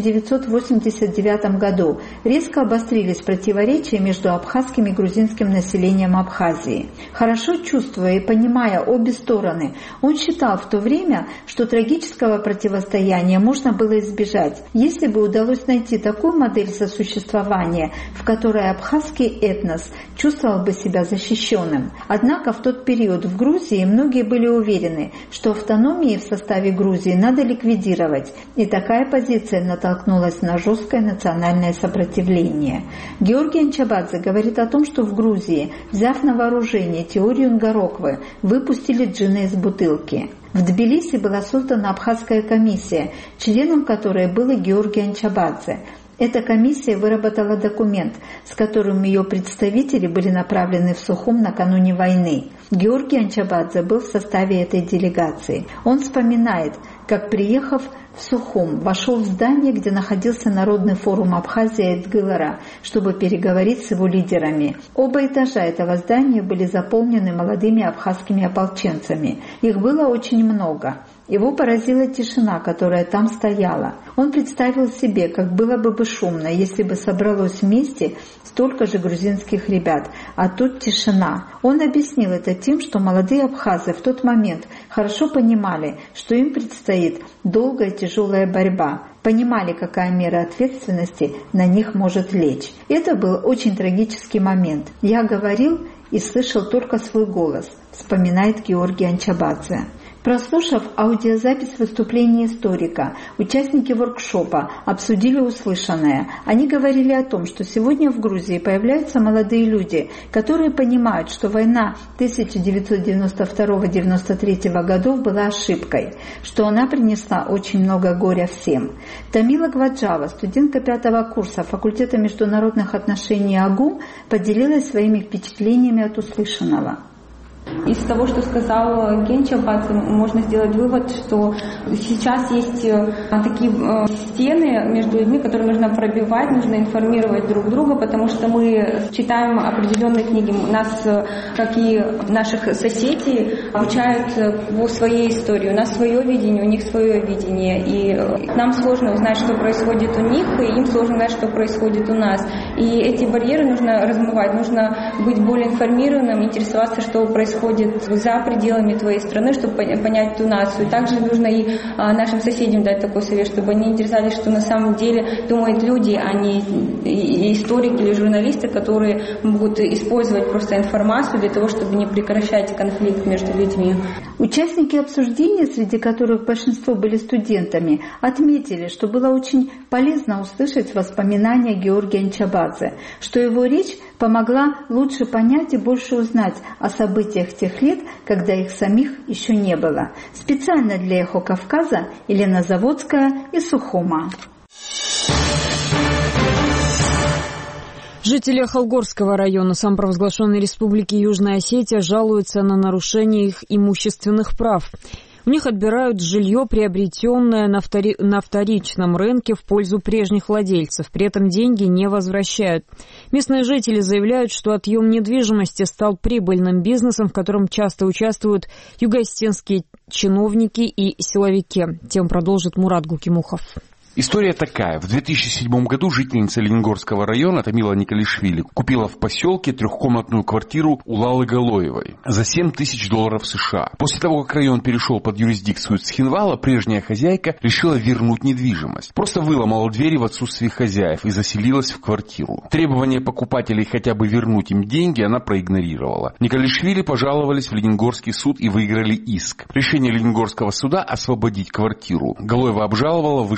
1989 году резко обострились противоречия между абхазским и грузинским населением Абхазии. Хорошо чувствуя и понимая обе стороны, он считал в то время, что трагического противостояния можно было избежать, если бы удалось найти такую модель сосуществования, в которой абхазский этнос чувствовал бы себя защищенным. Однако в тот период в Грузии многие были уверены, что автономии в составе Грузии надо ликвидировать, и такая позиция натолкнулась на жесткое национальное сопротивление. Георгий Анчабадзе говорит о том, что в Грузии, взяв на вооружение теорию Нгароквы, выпустили джина из бутылки. В Тбилиси была создана абхазская комиссия, членом которой был и Георгий Анчабадзе. Эта комиссия выработала документ, с которым ее представители были направлены в Сухум накануне войны. Георгий Анчабадзе был в составе этой делегации. Он вспоминает, как, приехав в Сухум, вошел в здание, где находился Народный форум Абхазии Эдгылара, чтобы переговорить с его лидерами. Оба этажа этого здания были заполнены молодыми абхазскими ополченцами. Их было очень много. Его поразила тишина, которая там стояла. Он представил себе, как было бы шумно, если бы собралось вместе столько же грузинских ребят, а тут тишина. Он объяснил это тем, что молодые абхазы в тот момент хорошо понимали, что им предстоит долгая тяжелая борьба, понимали, какая мера ответственности на них может лечь. Это был очень трагический момент. Я говорил и слышал только свой голос, вспоминает Георгий Анчабадзе. Прослушав аудиозапись выступления историка, участники воркшопа обсудили услышанное. Они говорили о том, что сегодня в Грузии появляются молодые люди, которые понимают, что война 1992-1993 годов была ошибкой, что она принесла очень много горя всем. Тамила Гваджава, студентка 5-го курса факультета международных отношений АГУ, поделилась своими впечатлениями от услышанного. Из того, что сказал Генчабадзе, можно сделать вывод, что сейчас есть такие стены между людьми, которые нужно пробивать, нужно информировать друг друга, потому что мы читаем определенные книги. Нас, как и наших соседей, обучают по своей истории. У нас свое видение, у них свое видение. И нам сложно узнать, что происходит у них, и им сложно узнать, что происходит у нас. И эти барьеры нужно размывать, нужно быть более информированным, интересоваться, что происходит за пределами твоей страны, чтобы понять ту нацию. Также нужно и нашим соседям дать такой совет, чтобы они интересовались, что на самом деле думают люди, а не историки или журналисты, которые могут использовать просто информацию для того, чтобы не прекращать конфликт между людьми. Участники обсуждения, среди которых большинство были студентами, отметили, что было очень полезно услышать воспоминания Георгия Анчабадзе, что его речь помогла лучше понять и больше узнать о событиях тех лет, когда их самих еще не было. Специально для «Эхо Кавказа» Елена Заводская из Сухума. Жители Холгорского района самопровозглашенной Республики Южная Осетия жалуются на нарушение их имущественных прав. У них отбирают жилье, приобретенное на вторичном рынке в пользу прежних владельцев. При этом деньги не возвращают. Местные жители заявляют, что отъем недвижимости стал прибыльным бизнесом, в котором часто участвуют юго-осетинские чиновники и силовики. Тем продолжит Мурат Гукимухов. История такая. В 2007 году жительница Лениногорского района Тамила Николишвили купила в поселке трехкомнатную квартиру у Лалы Галоевой за $7 тысяч США. После того, как район перешел под юрисдикцию Цхинвала, прежняя хозяйка решила вернуть недвижимость. Просто выломала двери в отсутствие хозяев и заселилась в квартиру. Требования покупателей хотя бы вернуть им деньги она проигнорировала. Николишвили пожаловались в Лениногорский суд и выиграли иск. Решение Лениногорского суда освободить квартиру Галоева обжаловала в вышестоящий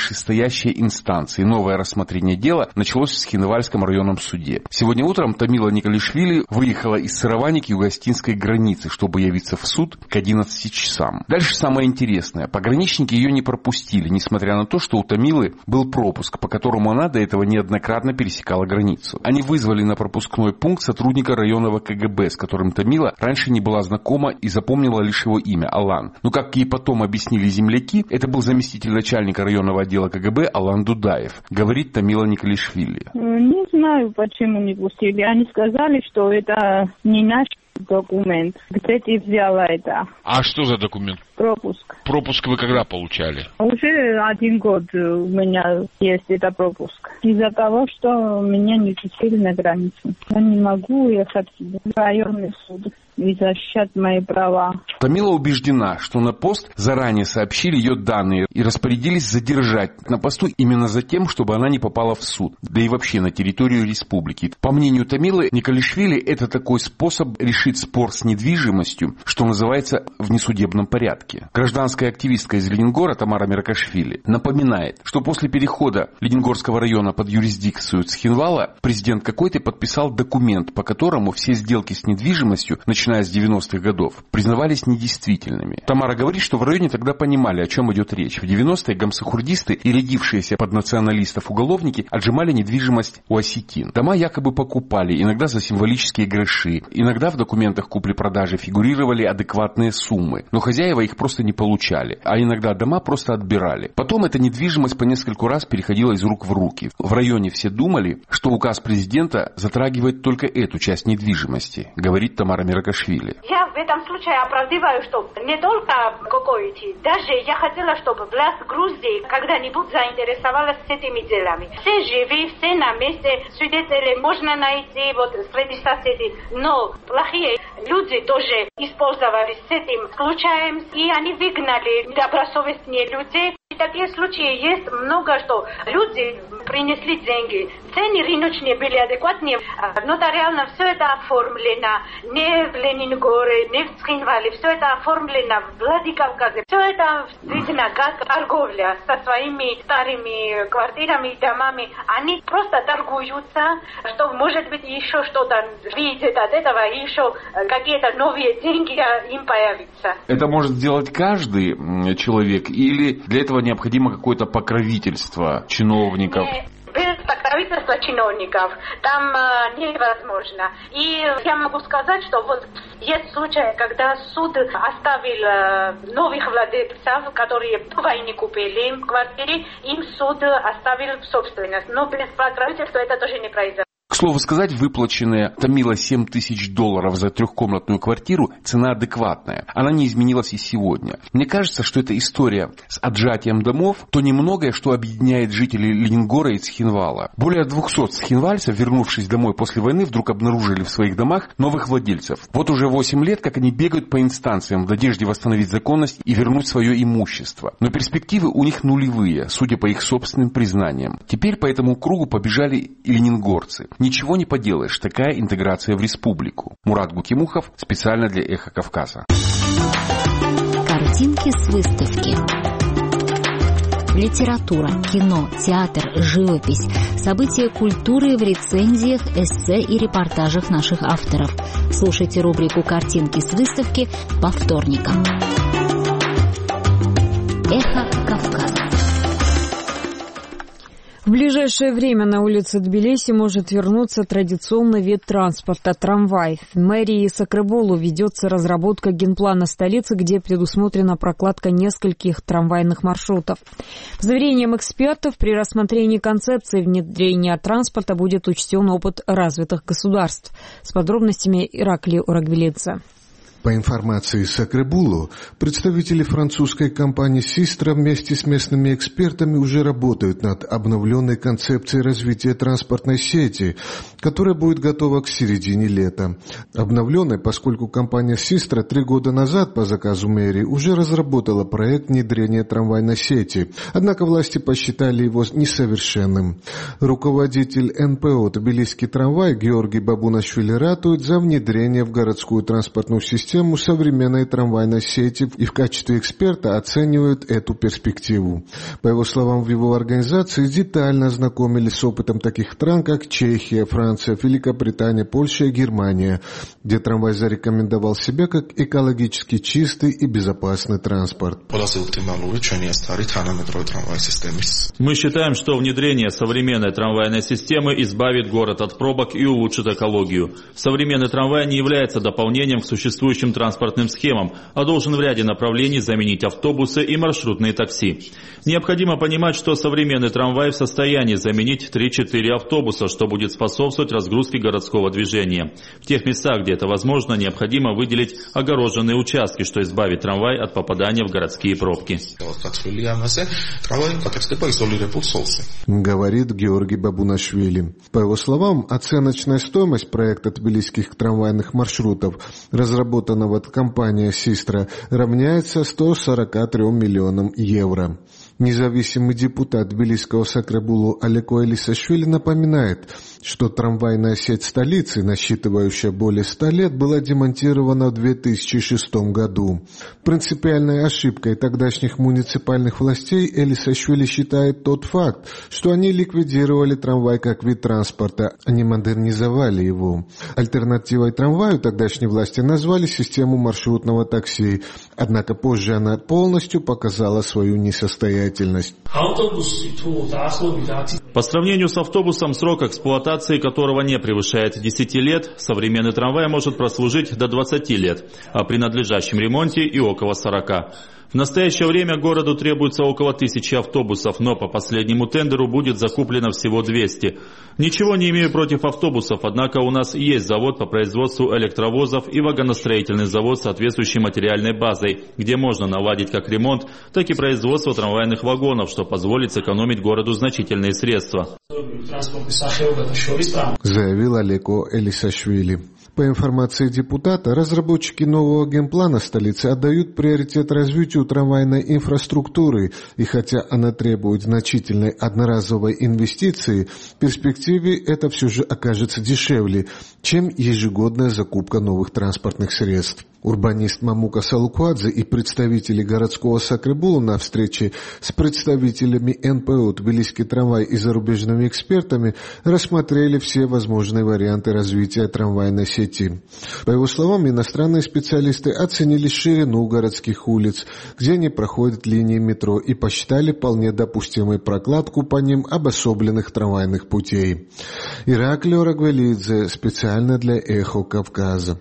вышестоящие инстанции. Новое рассмотрение дела началось в Схинвальском районном суде. Сегодня утром Тамила Николишвили выехала из Сыровани к юго-остинской границе, чтобы явиться в суд к 11 часам. Дальше самое интересное. Пограничники ее не пропустили, несмотря на то, что у Тамилы был пропуск, по которому она до этого неоднократно пересекала границу. Они вызвали на пропускной пункт сотрудника районного КГБ, с которым Тамила раньше не была знакома и запомнила лишь его имя – Алан. Но, как ей потом объяснили земляки, это был заместитель начальника районного отдела КГБ Алан Дудаев, говорит Тамила Николишвили. Не знаю, почему не пустили. Они сказали, что это не наш документ. Где ты взяла это? А что за документ? Пропуск. Пропуск вы когда получали? Уже 1 год у меня есть этот пропуск. Из-за того, что меня не пустили на границу. Я не могу ехать в районный суд и защищать мои права. Тамила убеждена, что на пост заранее сообщили ее данные и распорядились задержать на посту именно за тем, чтобы она не попала в суд, да и вообще на территорию республики. По мнению Тамилы Николишвили, это такой способ решить спор с недвижимостью, что называется, в несудебном порядке. Гражданская активистка из Ленингора Тамара Меркашвили напоминает, что после перехода Ленингорского района под юрисдикцию Цхинвала президент какой-то подписал документ, по которому все сделки с недвижимостью, начиная с 90-х годов, признавались недействительными. Тамара говорит, что в районе тогда понимали, о чем идет речь. В 90-е гамсахурдисты и рядившиеся под националистов уголовники отжимали недвижимость у осетин. Дома якобы покупали, иногда за символические гроши, иногда в документах купли-продажи фигурировали адекватные суммы, но хозяева их просто не получали, а иногда дома просто отбирали. Потом эта недвижимость по нескольку раз переходила из рук в руки. В районе все думали, что указ президента затрагивает только эту часть недвижимости, говорит Тамара Меркашвили. Я в этом случае оправдываю, что не только какой-то, даже я хотела, чтобы власть Грузии когда-нибудь заинтересовалась этими делами. Все живы, все на месте, свидетелей можно найти среди соседей, но плохие люди тоже использовались с этим случаем, и они выгнали добросовестные людей. Такие случаи есть много, что люди принесли деньги. Цены рыночные были адекватные. Нотариально все это оформлено. Не в Ленингоре, не в Цхинвале. Все это оформлено в Владикавказе. Все это видно как торговля со своими старыми квартирами и домами. Они просто торгуются, что может быть еще что-то видят от этого, и еще какие-то новые деньги им появятся. Это может сделать каждый человек или для этого необходимо какое-то покровительство чиновников? Без покровительства чиновников там невозможно. И я могу сказать, что есть случаи, когда суд оставил новых владельцев, которые по войне купили квартиры, им суд оставил в собственность. Но без покровительства это тоже не произойдет. К слову сказать, выплаченная Тамила $7 тысяч за трехкомнатную квартиру – цена адекватная. Она не изменилась и сегодня. Мне кажется, что эта история с отжатием домов – то немногое, что объединяет жителей Ленингора и Цхинвала. Более 200 цхинвальцев, вернувшись домой после войны, вдруг обнаружили в своих домах новых владельцев. Вот уже 8 лет, как они бегают по инстанциям в надежде восстановить законность и вернуть свое имущество. Но перспективы у них нулевые, судя по их собственным признаниям. Теперь по этому кругу побежали и ленингорцы. Ничего не поделаешь, такая интеграция в республику. Мурат Гукимухов специально для «Эхо Кавказа». Картинки с выставки. Литература, кино, театр, живопись, события культуры в рецензиях, эссе и репортажах наших авторов. Слушайте рубрику «Картинки с выставки» по вторникам. «Эхо Кавказа». В ближайшее время на улице Тбилиси может вернуться традиционный вид транспорта – трамвай. В мэрии Сакребулу ведется разработка генплана столицы, где предусмотрена прокладка нескольких трамвайных маршрутов. По заверениям экспертов, при рассмотрении концепции внедрения транспорта будет учтен опыт развитых государств. С подробностями Ираклий Урагвелидзе. По информации Сакребулу, представители французской компании «Систра» вместе с местными экспертами уже работают над обновленной концепцией развития транспортной сети, которая будет готова к середине лета. Обновленной, поскольку компания «Систра» 3 года назад по заказу мэрии уже разработала проект внедрения трамвайной сети, однако власти посчитали его несовершенным. Руководитель НПО «Тбилисский трамвай» Георгий Бабунашвили ратует за внедрение в городскую транспортную систему систему современной трамвайной сети и в качестве эксперта оценивают эту перспективу. По его словам, в его организации детально ознакомились с опытом таких стран, как Чехия, Франция, Великобритания, Польша и Германия, где трамвай зарекомендовал себя как экологически чистый и безопасный транспорт. Мы считаем, что внедрение современной трамвайной системы избавит город от пробок и улучшит экологию. Современный трамвай не является дополнением к существующим транспортным схемам, а должен в ряде направлений заменить автобусы и маршрутные такси. Необходимо понимать, что современный трамвай в состоянии заменить 3-4 автобуса, что будет способствовать разгрузке городского движения. В тех местах, где это возможно, необходимо выделить огороженные участки, что избавит трамвай от попадания в городские пробки. Говорит Георгий Бабунашвили. По его словам, оценочная стоимость проекта тбилисских трамвайных маршрутов, разработанного компанией «Систра», равняется 143 миллионам евро. Независимый депутат Тбилисского Сакрабулу Алеко Элисашвили напоминает, что трамвайная сеть столицы, насчитывающая более 100 лет, была демонтирована в 2006 году. Принципиальной ошибкой тогдашних муниципальных властей Элисашвили считает тот факт, что они ликвидировали трамвай как вид транспорта, а не модернизовали его. Альтернативой трамваю тогдашние власти назвали систему маршрутного такси, однако позже она полностью показала свою несостоятельность. По сравнению с автобусом, срок эксплуатации которого не превышает 10 лет, современный трамвай может прослужить до 20 лет, а при надлежащем ремонте и около 40. В настоящее время городу требуется около 1000 автобусов, но по последнему тендеру будет закуплено всего 200. Ничего не имею против автобусов, однако у нас есть завод по производству электровозов и вагоностроительный завод с соответствующей материальной базой, где можно наладить как ремонт, так и производство трамвайных вагонов, что позволит сэкономить городу значительные средства. Заявил Алеко Элисашвили. По информации депутата, разработчики нового генплана столицы отдают приоритет развитию трамвайной инфраструктуры, и хотя она требует значительной одноразовой инвестиции, в перспективе это все же окажется дешевле, чем ежегодная закупка новых транспортных средств. Урбанист Мамука Салуквадзе и представители городского Сакрабулу на встрече с представителями НПО «Тбилисский трамвай» и зарубежными экспертами рассмотрели все возможные варианты развития трамвайной сети. По его словам, иностранные специалисты оценили ширину городских улиц, где не проходят линии метро, и посчитали вполне допустимой прокладку по ним обособленных трамвайных путей. Ираклий Орагвелидзе специально для «Эхо Кавказа».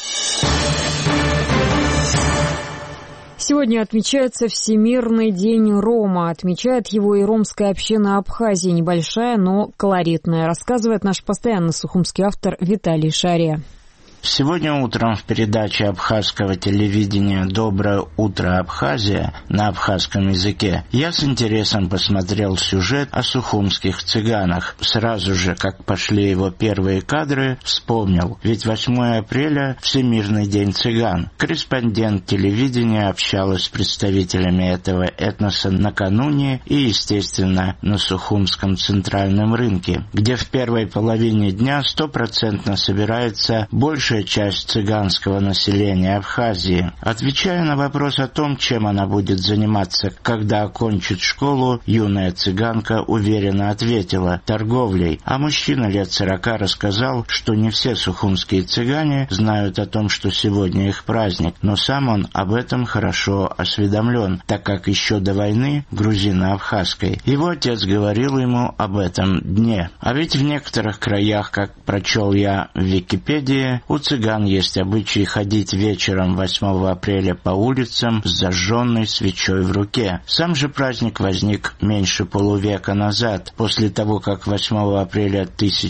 Сегодня отмечается Всемирный день Рома. Отмечает его и ромская община Абхазии. Небольшая, но колоритная. Рассказывает наш постоянный сухумский автор Виталий Шария. Сегодня утром в передаче абхазского телевидения «Доброе утро, Абхазия» на абхазском языке я с интересом посмотрел сюжет о сухумских цыганах. Сразу же, как пошли его первые кадры, вспомнил, ведь 8 апреля – Всемирный день цыган. Корреспондент телевидения общалась с представителями этого этноса накануне и, естественно, на Сухумском центральном рынке, где в первой половине дня 100% собирается большая часть цыганского населения Абхазии. Отвечая на вопрос о том, чем она будет заниматься, когда окончит школу, юная цыганка уверенно ответила: торговлей. А мужчина лет 40 рассказал, что не все сухумские цыгане знают о том, что сегодня их праздник, но сам он об этом хорошо осведомлен, так как еще до войны грузино-абхазской его отец говорил ему об этом дне. А ведь в некоторых краях, как прочел я в Википедии, у цыган есть обычай ходить вечером 8 апреля по улицам с зажженной свечой в руке. Сам же праздник возник меньше полувека назад, после того, как 8 апреля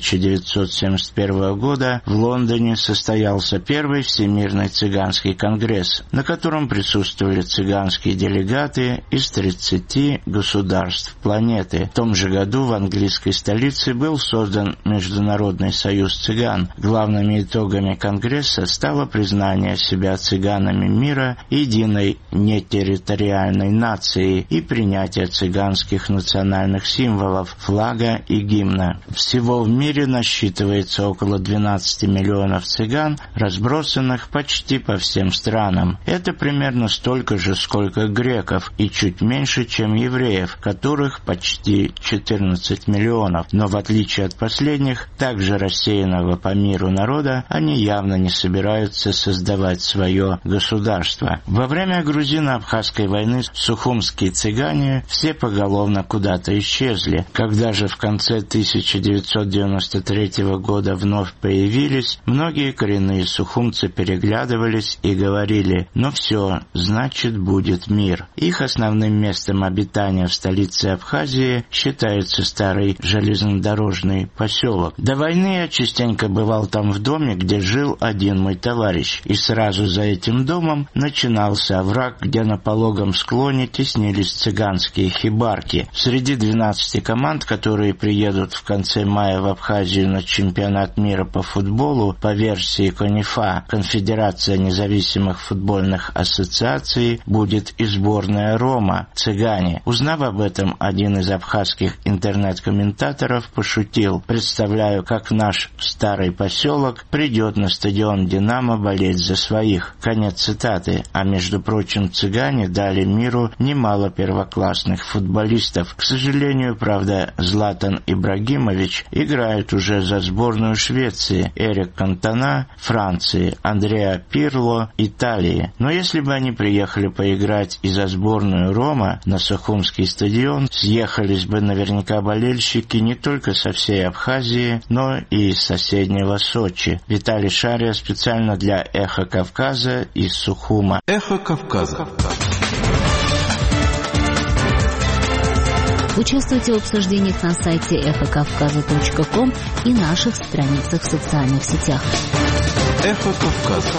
1971 года в Лондоне состоялся первый Всемирный цыганский конгресс, на котором присутствовали цыганские делегаты из 30 государств планеты. В том же году в английской столице был создан Международный союз цыган, главными итогами Конгресса стало признание себя цыганами мира единой нетерриториальной нацией и принятие цыганских национальных символов, флага и гимна. Всего в мире насчитывается около 12 миллионов цыган, разбросанных почти по всем странам. Это примерно столько же, сколько греков, и чуть меньше, чем евреев, которых почти 14 миллионов. Но в отличие от последних, также рассеянного по миру народа, они явно не собираются создавать свое государство. Во время грузино-абхазской войны сухумские цыгане все поголовно куда-то исчезли. Когда же в конце 1993 года вновь появились, многие коренные сухумцы переглядывались и говорили: «Ну все, значит, будет мир». Их основным местом обитания в столице Абхазии считается старый железнодорожный поселок. До войны я частенько бывал там в доме, где жил один мой товарищ, и сразу за этим домом начинался овраг, где на пологом склоне теснились цыганские хибарки. Среди 12 команд, которые приедут в конце мая в Абхазию на чемпионат мира по футболу по версии КОНИФА, Конфедерация независимых футбольных ассоциаций, будет и сборная Рома, цыгане. Узнав об этом, один из абхазских интернет-комментаторов пошутил: «Представляю, как наш старый поселок придет на стадион «Динамо» болеть за своих». Конец цитаты. А между прочим, цыгане дали миру немало первоклассных футболистов. К сожалению, правда, Златан Ибрагимович играет уже за сборную Швеции, Эрик Кантона – Франции, Андреа Пирло – Италии. Но если бы они приехали поиграть и за сборную Рома на Сухумский стадион, съехались бы наверняка болельщики не только со всей Абхазии, но и из соседнего Сочи. Виталий Шария специально для «Эхо Кавказа» из Сухума. «Эхо Кавказа». Участвуйте в обсуждениях на сайте эхокавказа.ком и наших страницах в социальных сетях. «Эхо Кавказа».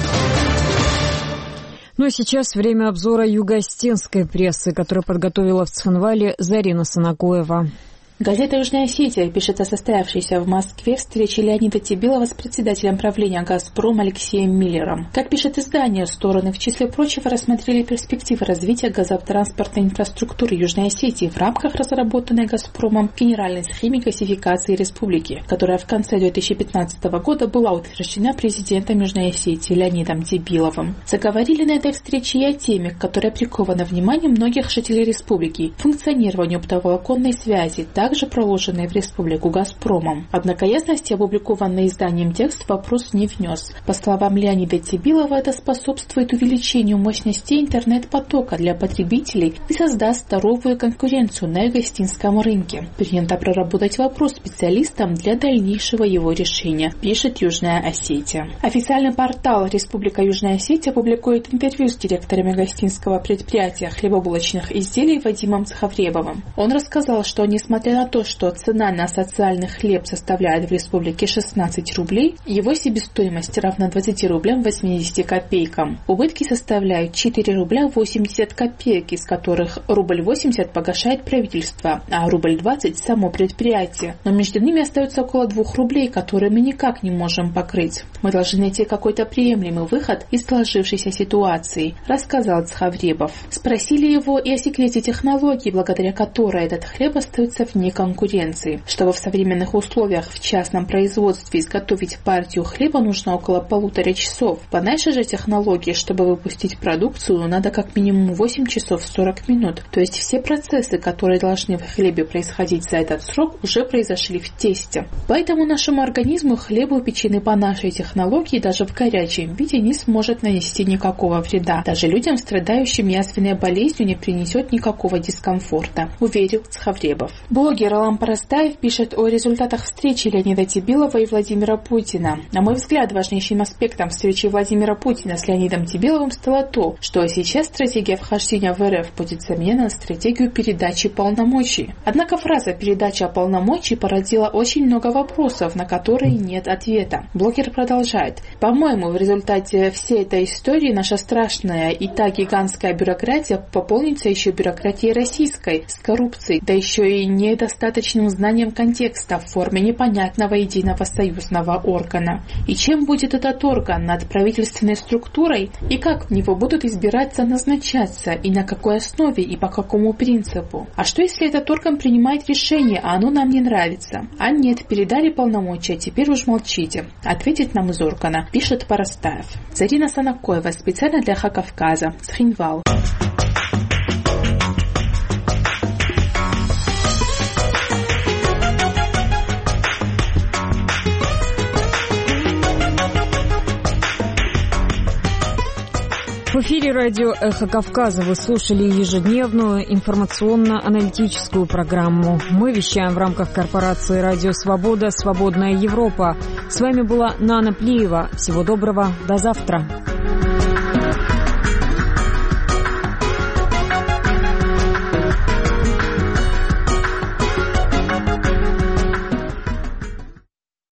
Ну а сейчас время обзора юго-осетинской прессы, которую подготовила в Цхинвале Зарина Санакоева. Газета «Южная Осетия» пишет о состоявшейся в Москве встрече Леонида Тебилова с председателем правления «Газпром» Алексеем Миллером. Как пишет издание, стороны, в числе прочего, рассмотрели перспективы развития газотранспортной инфраструктуры Южной Осетии в рамках разработанной «Газпромом» генеральной схемы газификации республики, которая в конце 2015 года была утверждена президентом Южной Осетии Леонидом Тебиловым. Заговорили на этой встрече и о теме, которая прикована вниманием многих жителей республики – функционированию оптоволоконной связи, также проложенной в республику «Газпромом». Однако ясности опубликованный изданием текст вопрос не внес. По словам Леонида Тебилова, это способствует увеличению мощностей интернет-потока для потребителей и создаст здоровую конкуренцию на гостинском рынке. Принято проработать вопрос специалистам для дальнейшего его решения, пишет Южная Осетия. Официальный портал «Республика Южная Осетия» публикует интервью с директорами гостинского предприятия хлебобулочных изделий Вадимом Цхавребовым. Он рассказал, что несмотря на то, что цена на социальный хлеб составляет в республике 16 рублей, его себестоимость равна 20 рублям 80 копейкам. Убытки составляют 4 рубля 80 копеек, из которых рубль 80 погашает правительство, а рубль 20 – само предприятие. Но между ними остается около 2 рублей, которые мы никак не можем покрыть. Мы должны найти какой-то приемлемый выход из сложившейся ситуации, рассказал Цхавребов. Спросили его и о секрете технологии, благодаря которой этот хлеб остается вне конкуренции. Чтобы в современных условиях в частном производстве изготовить партию хлеба, нужно около 1,5 часов. По нашей же технологии, чтобы выпустить продукцию, надо как минимум 8 часов 40 минут. То есть все процессы, которые должны в хлебе происходить за этот срок, уже произошли в тесте. Поэтому нашему организму хлеб, выпеченный по нашей технологии, даже в горячем виде не сможет нанести никакого вреда. Даже людям, страдающим язвенной болезнью, не принесет никакого дискомфорта, уверил Цхавребов. Блогер Алам Парастаев пишет о результатах встречи Леонида Тебилова и Владимира Путина. На мой взгляд, важнейшим аспектом встречи Владимира Путина с Леонидом Тебиловым стало то, что сейчас стратегия вхождения в РФ будет заменена на стратегию передачи полномочий. Однако фраза «передача полномочий» породила очень много вопросов, на которые нет ответа. Блогер продолжает. По-моему, в результате всей этой истории наша страшная и та гигантская бюрократия пополнится еще бюрократией российской, с коррупцией, да еще и не недостаточным знанием контекста в форме непонятного единого союзного органа. И чем будет этот орган? Над правительственной структурой? И как в него будут избираться, назначаться? И на какой основе? И по какому принципу? А что если этот орган принимает решение, а оно нам не нравится? А нет, передали полномочия, теперь уж молчите. Ответить нам из органа, пишет Парастаев. Зарина Санакоева, специально для Эхо Кавказа, Цхинвал. В эфире радио «Эхо Кавказа» вы слушали ежедневную информационно-аналитическую программу. Мы вещаем в рамках корпорации «Радио Свобода. Свободная Европа». С вами была Нана Плиева. Всего доброго. До завтра.